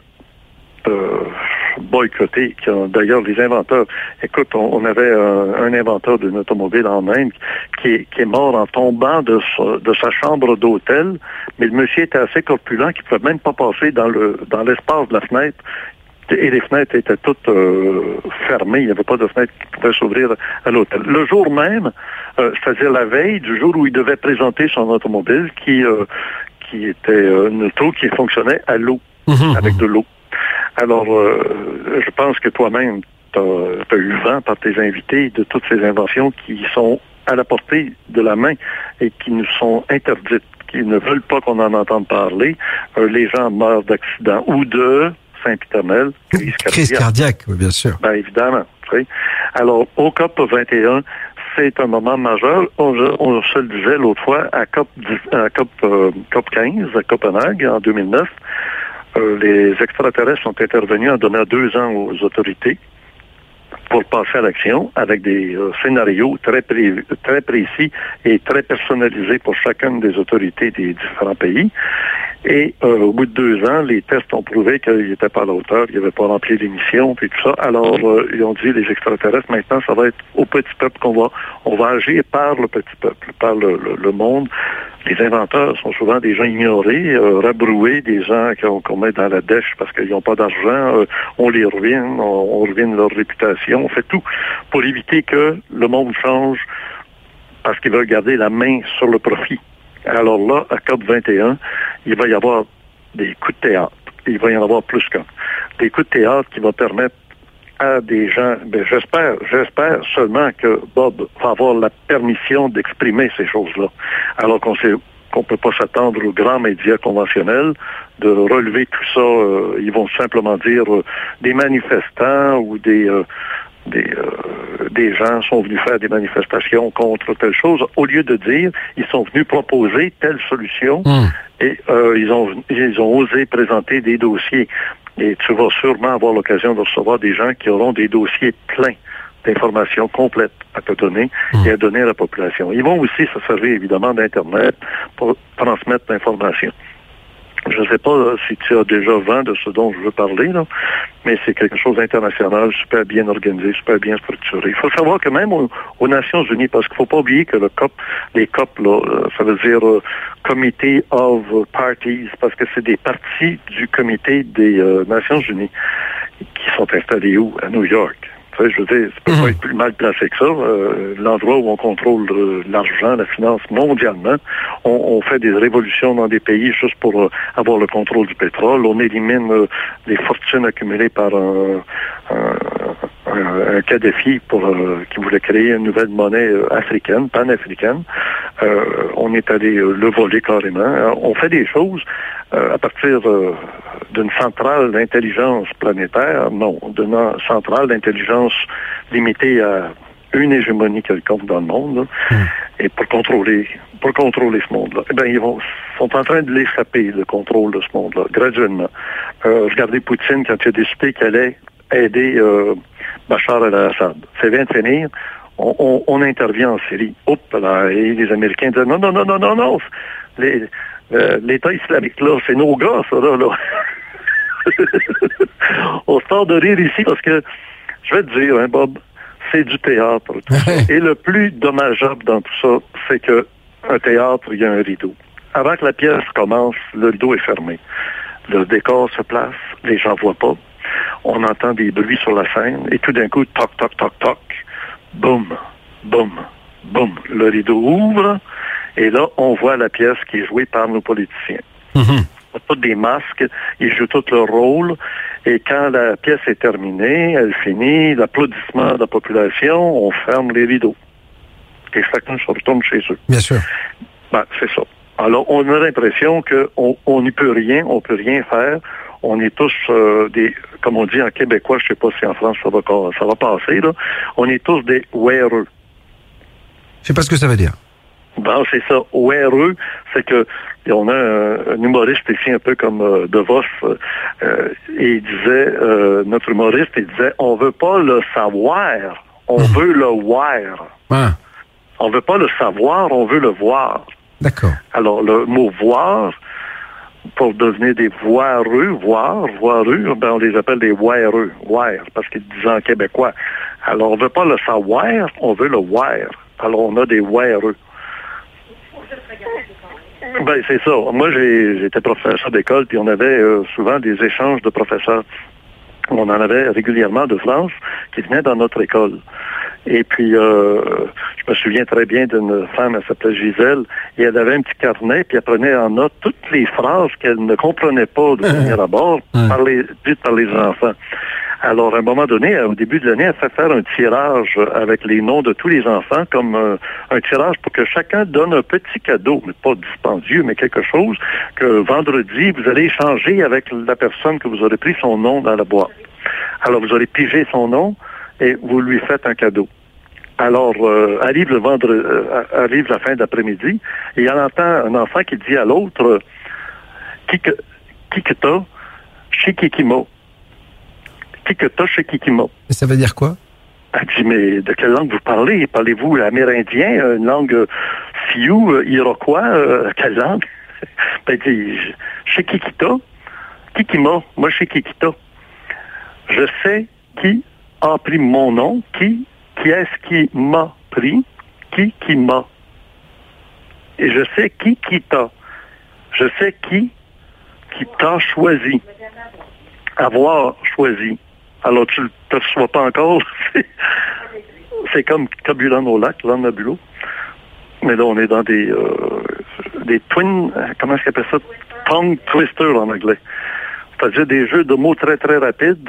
boycottés, d'ailleurs les inventeurs, écoute, on avait un inventeur d'une automobile en Inde qui est mort en tombant de sa chambre d'hôtel, mais le monsieur était assez corpulent qu'il ne pouvait même pas passer dans l'espace de la fenêtre, et les fenêtres étaient toutes fermées, il n'y avait pas de fenêtre qui pouvait s'ouvrir à l'hôtel. Le jour même, c'est-à-dire la veille du jour où il devait présenter son automobile qui était une auto qui fonctionnait à l'eau, avec de l'eau. Alors, je pense que toi-même, tu as eu vent par tes invités de toutes ces inventions qui sont à la portée de la main et qui nous sont interdites, qui ne veulent pas qu'on en entende parler. Les gens meurent d'accidents ou de sempiternelle, crise cardiaque, oui, bien sûr. Ben, évidemment. Tu sais. Alors, au COP 21, c'est un moment majeur. On se le disait l'autre fois à COP 15, à Copenhague, en 2009. Les extraterrestres sont intervenus en donnant 2 ans aux autorités pour passer à l'action avec des scénarios très précis et très personnalisés pour chacune des autorités des différents pays. Et au bout de 2 ans, les tests ont prouvé qu'ils n'étaient pas à la hauteur, ils n'avaient pas rempli les missions, puis tout ça. Alors, ils ont dit, les extraterrestres, maintenant, ça va être au petit peuple on va agir par le petit peuple, par le monde. Les inventeurs sont souvent des gens ignorés, rabroués, des gens qu'on met dans la dèche parce qu'ils n'ont pas d'argent, on les ruine, on ruine leur réputation, on fait tout pour éviter que le monde change parce qu'ils veulent garder la main sur le profit. Alors là, à COP 21, il va y avoir des coups de théâtre. Il va y en avoir plus qu'un. Des coups de théâtre qui vont permettre à des gens, j'espère seulement que Bob va avoir la permission d'exprimer ces choses-là. Alors qu'on peut pas s'attendre aux grands médias conventionnels de relever tout ça. Ils vont simplement dire des manifestants ou des gens sont venus faire des manifestations contre telle chose, au lieu de dire ils sont venus proposer telle solution et ils ont osé présenter des dossiers. Et tu vas sûrement avoir l'occasion de recevoir des gens qui auront des dossiers pleins d'informations complètes à te donner et à donner à la population. Ils vont aussi se servir évidemment d'Internet pour transmettre l'information. Je ne sais pas si tu as déjà vent de ce dont je veux parler, là, mais c'est quelque chose d'international, super bien organisé, super bien structuré. Il faut savoir que même aux Nations Unies, parce qu'il ne faut pas oublier que les COP, là, ça veut dire Committee of Parties, parce que c'est des parties du Comité des Nations Unies qui sont installés où? À New York. Tu sais, je veux dire, ça peut pas être plus mal placé que ça. L'endroit où on contrôle l'argent, la finance mondialement, on fait des révolutions dans des pays juste pour avoir le contrôle du pétrole. On élimine les fortunes accumulées par un Kadhafi qui voulait créer une nouvelle monnaie africaine, pan-africaine. On est allé le voler carrément. On fait des choses à partir d'une centrale d'intelligence planétaire, non, d'une centrale d'intelligence limitée à une hégémonie quelconque dans le monde, là, et pour contrôler ce monde-là. Eh bien, ils sont en train de l'échapper, le contrôle de ce monde-là, graduellement. Regardez Poutine quand il a décidé qu'il allait aider Bachar al-Assad. Ça vient de finir. On intervient en Syrie. Et les Américains disent non. L'État islamique, là, c'est nos gars, ça, là. On se tord de rire ici parce que, je vais te dire, hein, Bob, c'est du théâtre, tout ça. Et le plus dommageable dans tout ça, c'est que un théâtre, il y a un rideau. Avant que la pièce commence, le rideau est fermé. Le décor se place, les gens voient pas. On entend des bruits sur la scène, et tout d'un coup, toc, toc, toc, toc, boum, boum, boum. Le rideau ouvre, et là, on voit la pièce qui est jouée par nos politiciens. Ils ont tous des masques, ils jouent tout leur rôle, et quand la pièce est terminée, elle finit, l'applaudissement de la population, on ferme les rideaux. Et chacun se retourne chez eux. Bien sûr. Ben, c'est ça. Alors, on a l'impression qu'on n'y peut rien, on peut rien faire. On est tous comme on dit en québécois, je sais pas si en France ça va passer, là. On est tous des weareux. Je sais pas ce que ça veut dire. Ben, c'est ça. Weareux, c'est que on a un humoriste ici, un peu comme De Vos, et il disait, notre humoriste, il disait, on veut pas le savoir, on veut le voir. Ah. On veut pas le savoir, on veut le voir. D'accord. Alors, le mot voir, pour devenir des voireux, ben on les appelle des voireux, parce qu'ils disent en québécois. Alors, on veut pas le savoir, on veut le voir. Alors, on a des voireux. Ben, c'est ça. Moi, j'étais professeur d'école, puis on avait souvent des échanges de professeurs. On en avait régulièrement de France qui venaient dans notre école. Et puis, je me souviens très bien d'une femme, elle s'appelait Gisèle, et elle avait un petit carnet, puis elle prenait en note toutes les phrases qu'elle ne comprenait pas de premier abord, dites par les enfants. Alors, à un moment donné, au début de l'année, elle fait faire un tirage avec les noms de tous les enfants, comme un tirage pour que chacun donne un petit cadeau, mais pas dispendieux, mais quelque chose que vendredi, vous allez échanger avec la personne que vous aurez pris son nom dans la boîte. Alors, vous aurez pigé son nom et vous lui faites un cadeau. Alors, arrive la fin de l'après-midi, et elle entend un enfant qui dit à l'autre, qui que t'as chez Kikimo. Qui que t'as chez Kikimo. Et ça veut dire quoi? Elle dit, mais de quelle langue vous parlez? Parlez-vous l'amérindien, une langue Sioux, Iroquois, quelle langue? Ben, elle dit, chez Kikita, Kikima, moi chez Kikita. Je sais qui a pris mon nom, qui est-ce qui m'a pris, qui m'a. Et je sais qui t'a. Je sais qui t'a choisi. Avoir choisi. Alors, tu ne le perçois pas encore. C'est comme Cabulan au lac, l'âne à bulot. Mais là, on est dans des twin, comment est-ce qu'on appelle ça? Tongue twister en anglais. C'est-à-dire des jeux de mots très, très rapides.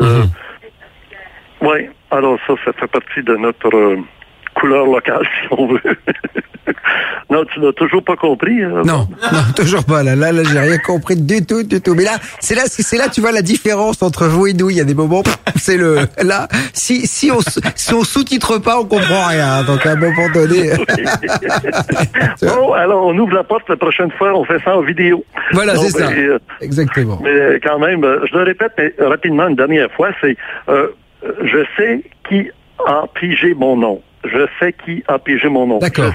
Oui, alors ça fait partie de notre couleur locale, si on veut. Non, tu n'as toujours pas compris. Non, toujours pas. Là, j'ai rien compris du tout. Mais là, c'est là, tu vois la différence entre vous et nous. Il y a des moments, là, si on sous-titre pas, on comprend rien. Donc, à un moment donné. Bon, alors, on ouvre la porte la prochaine fois, on fait ça en vidéo. Voilà, c'est ça. Exactement. Mais quand même, je le répète, mais rapidement, une dernière fois, c'est, je sais qui a pigé mon nom. Je sais qui a pigé mon nom. D'accord.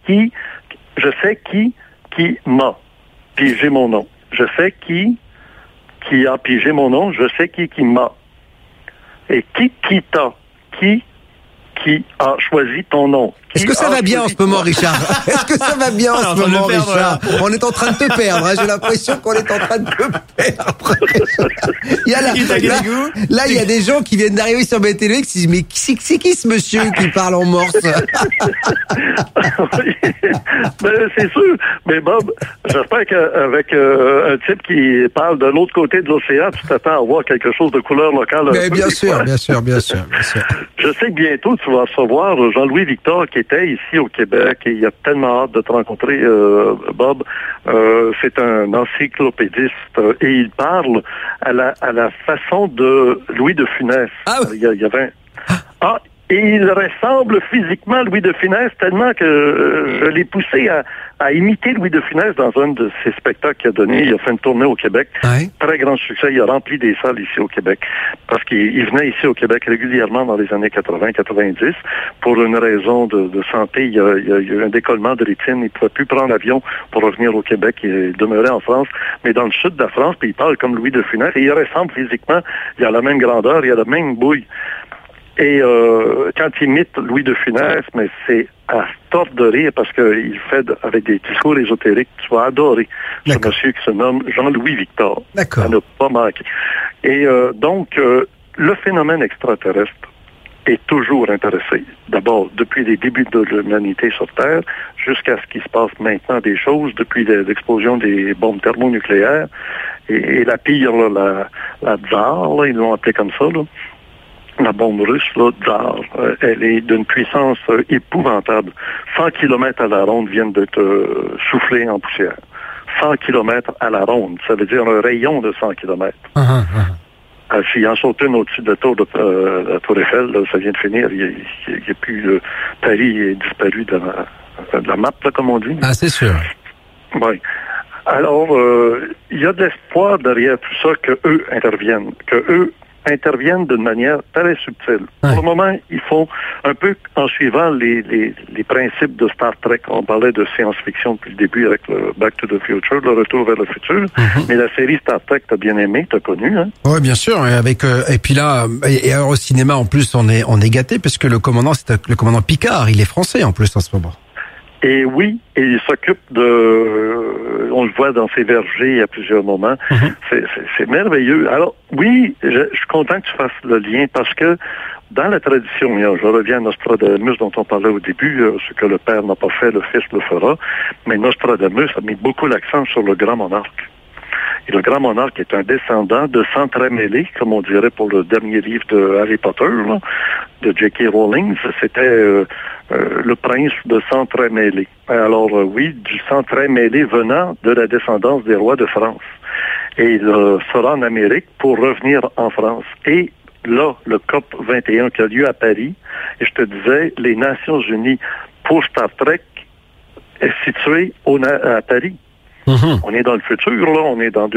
Je sais qui m'a pigé mon nom. Je sais qui a pigé mon nom. Je sais qui m'a. Et qui t'a. Qui a choisi ton nom. Est-ce que ça va bien en ce moment, Richard? Est-ce que ça va bien en ce moment, Richard? On est en train de te perdre. J'ai l'impression qu'on est en train de te perdre. Il y a là, il y a des gens qui viennent d'arriver sur BTV qui se disent, mais c'est qui ce monsieur qui parle en morse? C'est sûr. Mais Bob, j'espère qu'avec un type qui parle de l'autre côté de l'océan, tu t'attends à voir quelque chose de couleur locale. Mais bien sûr. Je sais que bientôt, tu vas recevoir Jean-Louis Victor, qui était ici au Québec, et il a tellement hâte de te rencontrer, Bob. C'est un encyclopédiste, et il parle à la façon de Louis de Funès. Ah oui. Il y avait et il ressemble physiquement à Louis de Funès tellement que je l'ai poussé à imiter Louis de Funès dans un de ses spectacles qu'il a donné. Il a fait une tournée au Québec. Ouais. Très grand succès. Il a rempli des salles ici au Québec. Parce qu'il venait ici au Québec régulièrement dans les années 80-90. Pour une raison de santé, il y a eu un décollement de rétine. Il ne pouvait plus prendre l'avion pour revenir au Québec. Il demeurait en France, mais dans le sud de la France, puis il parle comme Louis de Funès. Et il ressemble physiquement. Il a la même grandeur, il a la même bouille. Et quand il imite Louis de Funès, mais c'est à tordre de rire parce qu'il fait avec des discours ésotériques, tu vas adorer ce monsieur qui se nomme Jean-Louis Victor. D'accord. Ça n'a pas manqué. Et donc, le phénomène extraterrestre est toujours intéressé. D'abord, depuis les débuts de l'humanité sur Terre, jusqu'à ce qui se passe maintenant des choses, depuis l'explosion des bombes thermonucléaires, et la pire, là, la Tsar, là, ils l'ont appelé comme ça, là. La bombe russe, là, Tsar, elle est d'une puissance épouvantable. 100 km à la ronde viennent de te souffler en poussière. 100 km à la ronde, ça veut dire un rayon de 100 km. S'il en saute une au-dessus de la tour Eiffel, là, ça vient de finir. Il n'y a plus... Paris est disparu de la map, là, comme on dit. Ah, c'est sûr. Oui. Alors, il y a de l'espoir derrière tout ça qu'eux interviennent d'une manière très subtile. Ouais. Pour le moment, ils font un peu en suivant les principes de Star Trek. On parlait de science-fiction depuis le début avec le Back to the Future, le retour vers le futur. Mais la série Star Trek, t'as bien aimé, t'as connu, hein? Oui, bien sûr. Et puis là, et alors au cinéma, en plus, on est gâté parce que le commandant Picard, il est français en plus en ce moment. Et oui, et il s'occupe on le voit dans ses vergers à plusieurs moments. C'est merveilleux. Alors, oui, je suis content que tu fasses le lien parce que dans la tradition, je reviens à Nostradamus dont on parlait au début, ce que le père n'a pas fait, le fils le fera, mais Nostradamus a mis beaucoup l'accent sur le grand monarque. Et le grand monarque est un descendant de sang très mêlé, comme on dirait pour le dernier livre de Harry Potter, là, de J.K. Rowling. C'était le prince de sang très mêlé. Alors oui, du sang très mêlé venant de la descendance des rois de France. Et il sera en Amérique pour revenir en France. Et là, le COP 21 qui a lieu à Paris, et je te disais, les Nations Unies pour Star Trek est situé à Paris. On est dans le futur, là, on est dans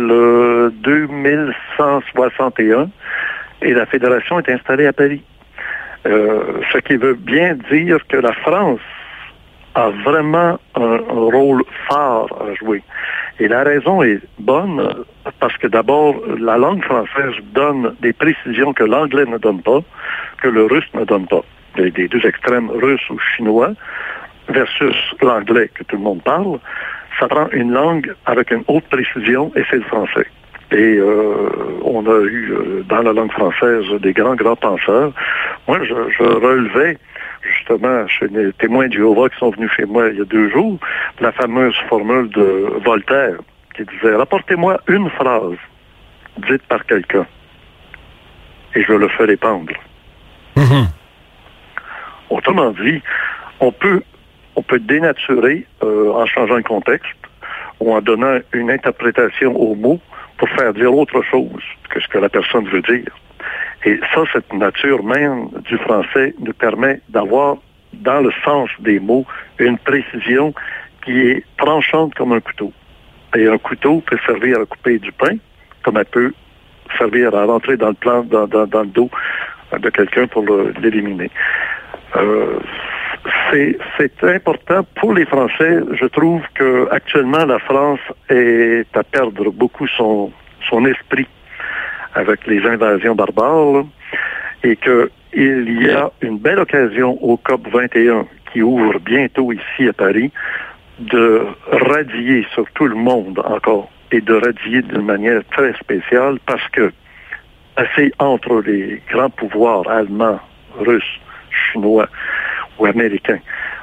2161 et la fédération est installée à Paris. Ce qui veut bien dire que la France a vraiment un rôle phare à jouer. Et la raison est bonne parce que d'abord, la langue française donne des précisions que l'anglais ne donne pas, que le russe ne donne pas. Des deux extrêmes, russe ou chinois, versus l'anglais que tout le monde parle. Ça prend une langue avec une haute précision et c'est le français. Et on a eu dans la langue française des grands penseurs. Moi, je relevais justement chez les témoins de Jéhovah qui sont venus chez moi il y a 2 jours, la fameuse formule de Voltaire qui disait « Rapportez-moi une phrase dite par quelqu'un et je le fais répandre. » Autrement dit, on peut dénaturer en changeant le contexte ou en donnant une interprétation aux mots pour faire dire autre chose que ce que la personne veut dire. Et ça, cette nature même du français nous permet d'avoir, dans le sens des mots, une précision qui est tranchante comme un couteau. Et un couteau peut servir à couper du pain, comme elle peut servir à rentrer dans le dos de quelqu'un pour l'éliminer. C'est important pour les Français. Je trouve que actuellement la France est à perdre beaucoup son esprit avec les invasions barbares là, et qu'il y a une belle occasion au COP 21 qui ouvre bientôt ici à Paris, de radier sur tout le monde encore, et de radier d'une manière très spéciale, parce que c'est entre les grands pouvoirs allemands, russes, chinois ou américains,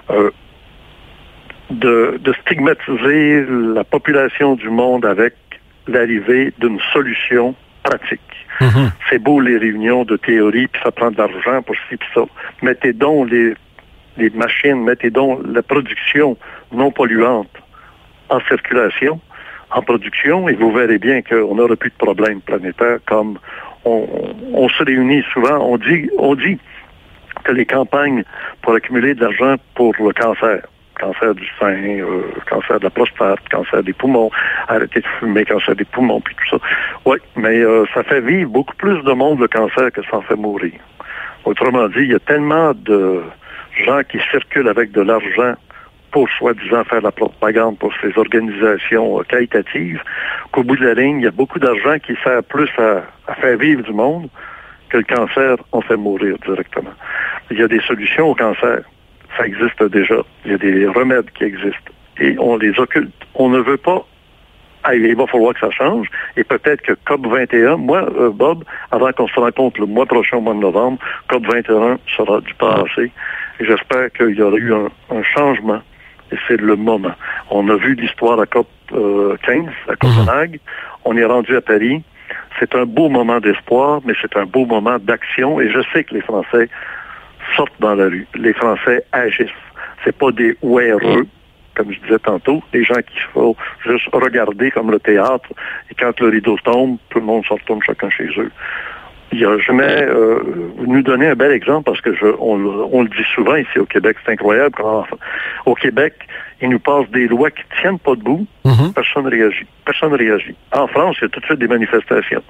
de stigmatiser la population du monde avec l'arrivée d'une solution pratique. Mhm. C'est beau les réunions de théorie, puis ça prend de l'argent pour ci, puis ça. Mettez donc les machines, mettez donc la production non polluante en circulation, en production, et vous verrez bien qu'on n'aura plus de problèmes planétaires comme on se réunit souvent, on dit que les campagnes pour accumuler de l'argent pour le cancer du sein, cancer de la prostate, cancer des poumons, arrêter de fumer, cancer des poumons, puis tout ça. Oui, mais ça fait vivre beaucoup plus de monde le cancer que ça en fait mourir. Autrement dit, il y a tellement de gens qui circulent avec de l'argent pour soi-disant faire la propagande pour ces organisations caritatives, qu'au bout de la ligne, il y a beaucoup d'argent qui sert plus à faire vivre du monde que le cancer en fait mourir directement. Il y a des solutions au cancer. Ça existe déjà. Il y a des remèdes qui existent. Et on les occulte. On ne veut pas. Il va falloir que ça change. Et peut-être que COP21, moi, Bob, avant qu'on se rencontre le mois prochain, au mois de novembre, COP21 sera du passé. Et j'espère qu'il y aura eu un changement. Et c'est le moment. On a vu l'histoire à COP15, à Copenhague. On est rendu à Paris. C'est un beau moment d'espoir, mais c'est un beau moment d'action. Et je sais que les Français sortent dans la rue. Les Français agissent. C'est pas des ouéreux, comme je disais tantôt, des gens qu'il faut juste regarder comme le théâtre, et quand le rideau tombe, tout le monde se retourne chacun chez eux. Il y a jamais nous donner un bel exemple, parce que on le dit souvent ici au Québec, c'est incroyable. Au Québec, ils nous passent des lois qui tiennent pas debout, personne ne réagit. Personne ne réagit. En France, il y a tout de suite des manifestations.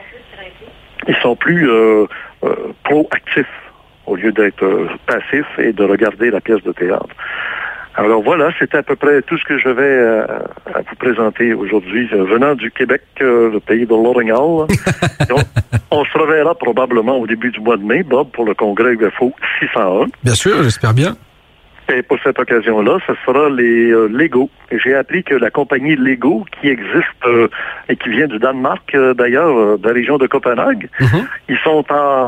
Ils sont plus proactifs au lieu d'être passifs et de regarder la pièce de théâtre. Alors voilà, c'était à peu près tout ce que je vais à vous présenter aujourd'hui. Venant du Québec, le pays de l'Orignal, on se reverra probablement au début du mois de mai, Bob, pour le congrès UFO 601. Bien sûr, j'espère bien. Et pour cette occasion-là, ce sera les Lego. Et j'ai appris que la compagnie Lego, qui existe et qui vient du Danemark, d'ailleurs, de la région de Copenhague, ils sont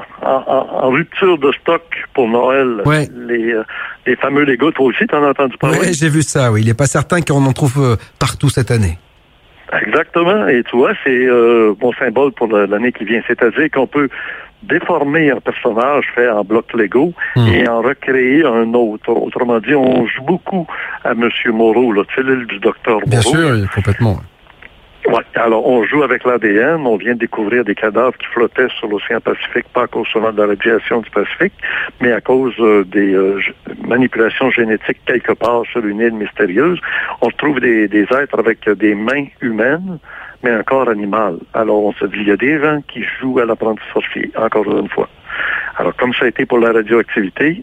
en rupture de stock pour Noël. Ouais. Les fameux Lego. Toi aussi, t'en as entendu parler? Oui, j'ai vu ça, oui. Il n'est pas certain qu'on en trouve partout cette année. Exactement. Et tu vois, c'est mon symbole pour l'année qui vient. C'est-à-dire qu'on peut déformer un personnage fait en bloc Lego et en recréer un autre. Autrement dit, on joue beaucoup à M. Moreau, là, tu sais, l'île du docteur Moreau. Bien sûr, complètement. Ouais. Alors, on joue avec l'ADN. On vient de découvrir des cadavres qui flottaient sur l'océan Pacifique, pas à cause seulement de la radiation du Pacifique, mais à cause des manipulations génétiques quelque part sur une île mystérieuse. On trouve des êtres avec des mains humaines, mais un corps animal. Alors, on se dit, il y a des gens qui jouent à l'apprenti sorcier, encore une fois. Alors, comme ça a été pour la radioactivité,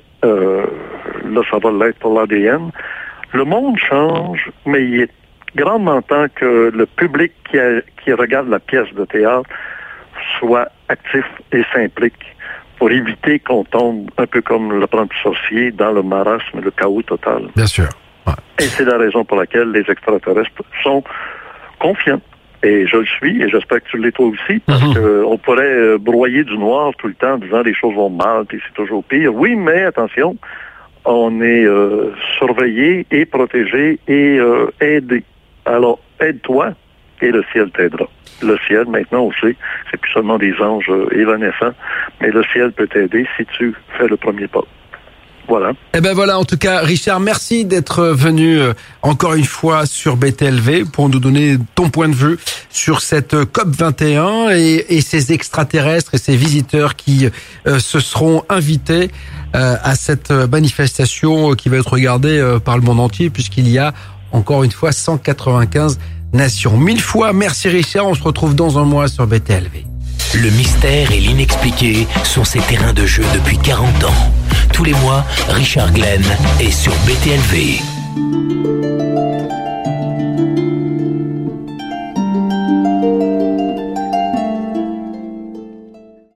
là, ça va l'être pour l'ADN. Le monde change, mais il est grandement temps que le public qui regarde la pièce de théâtre soit actif et s'implique pour éviter qu'on tombe, un peu comme l'apprenti sorcier, dans le marasme, le chaos total. Bien sûr. Ouais. Et c'est la raison pour laquelle les extraterrestres sont confiants. Et je le suis, et j'espère que tu l'es toi aussi, parce qu'on pourrait broyer du noir tout le temps en disant les choses vont mal, puis c'est toujours pire. Oui, mais attention, on est surveillé et protégé et aidé. Alors, aide-toi et le ciel t'aidera. Le ciel, maintenant, on sait, c'est plus seulement des anges évanescents, mais le ciel peut t'aider si tu fais le premier pas. Voilà. Eh ben voilà, en tout cas, Richard, merci d'être venu encore une fois sur BTLV pour nous donner ton point de vue sur cette COP21 et ces extraterrestres et ces visiteurs qui se seront invités à cette manifestation qui va être regardée par le monde entier, puisqu'il y a encore une fois 195 nations. 1000 fois, merci Richard, on se retrouve dans un mois sur BTLV. Le mystère et l'inexpliqué sont ses terrains de jeu depuis 40 ans. Tous les mois, Richard Glenn est sur BTLV.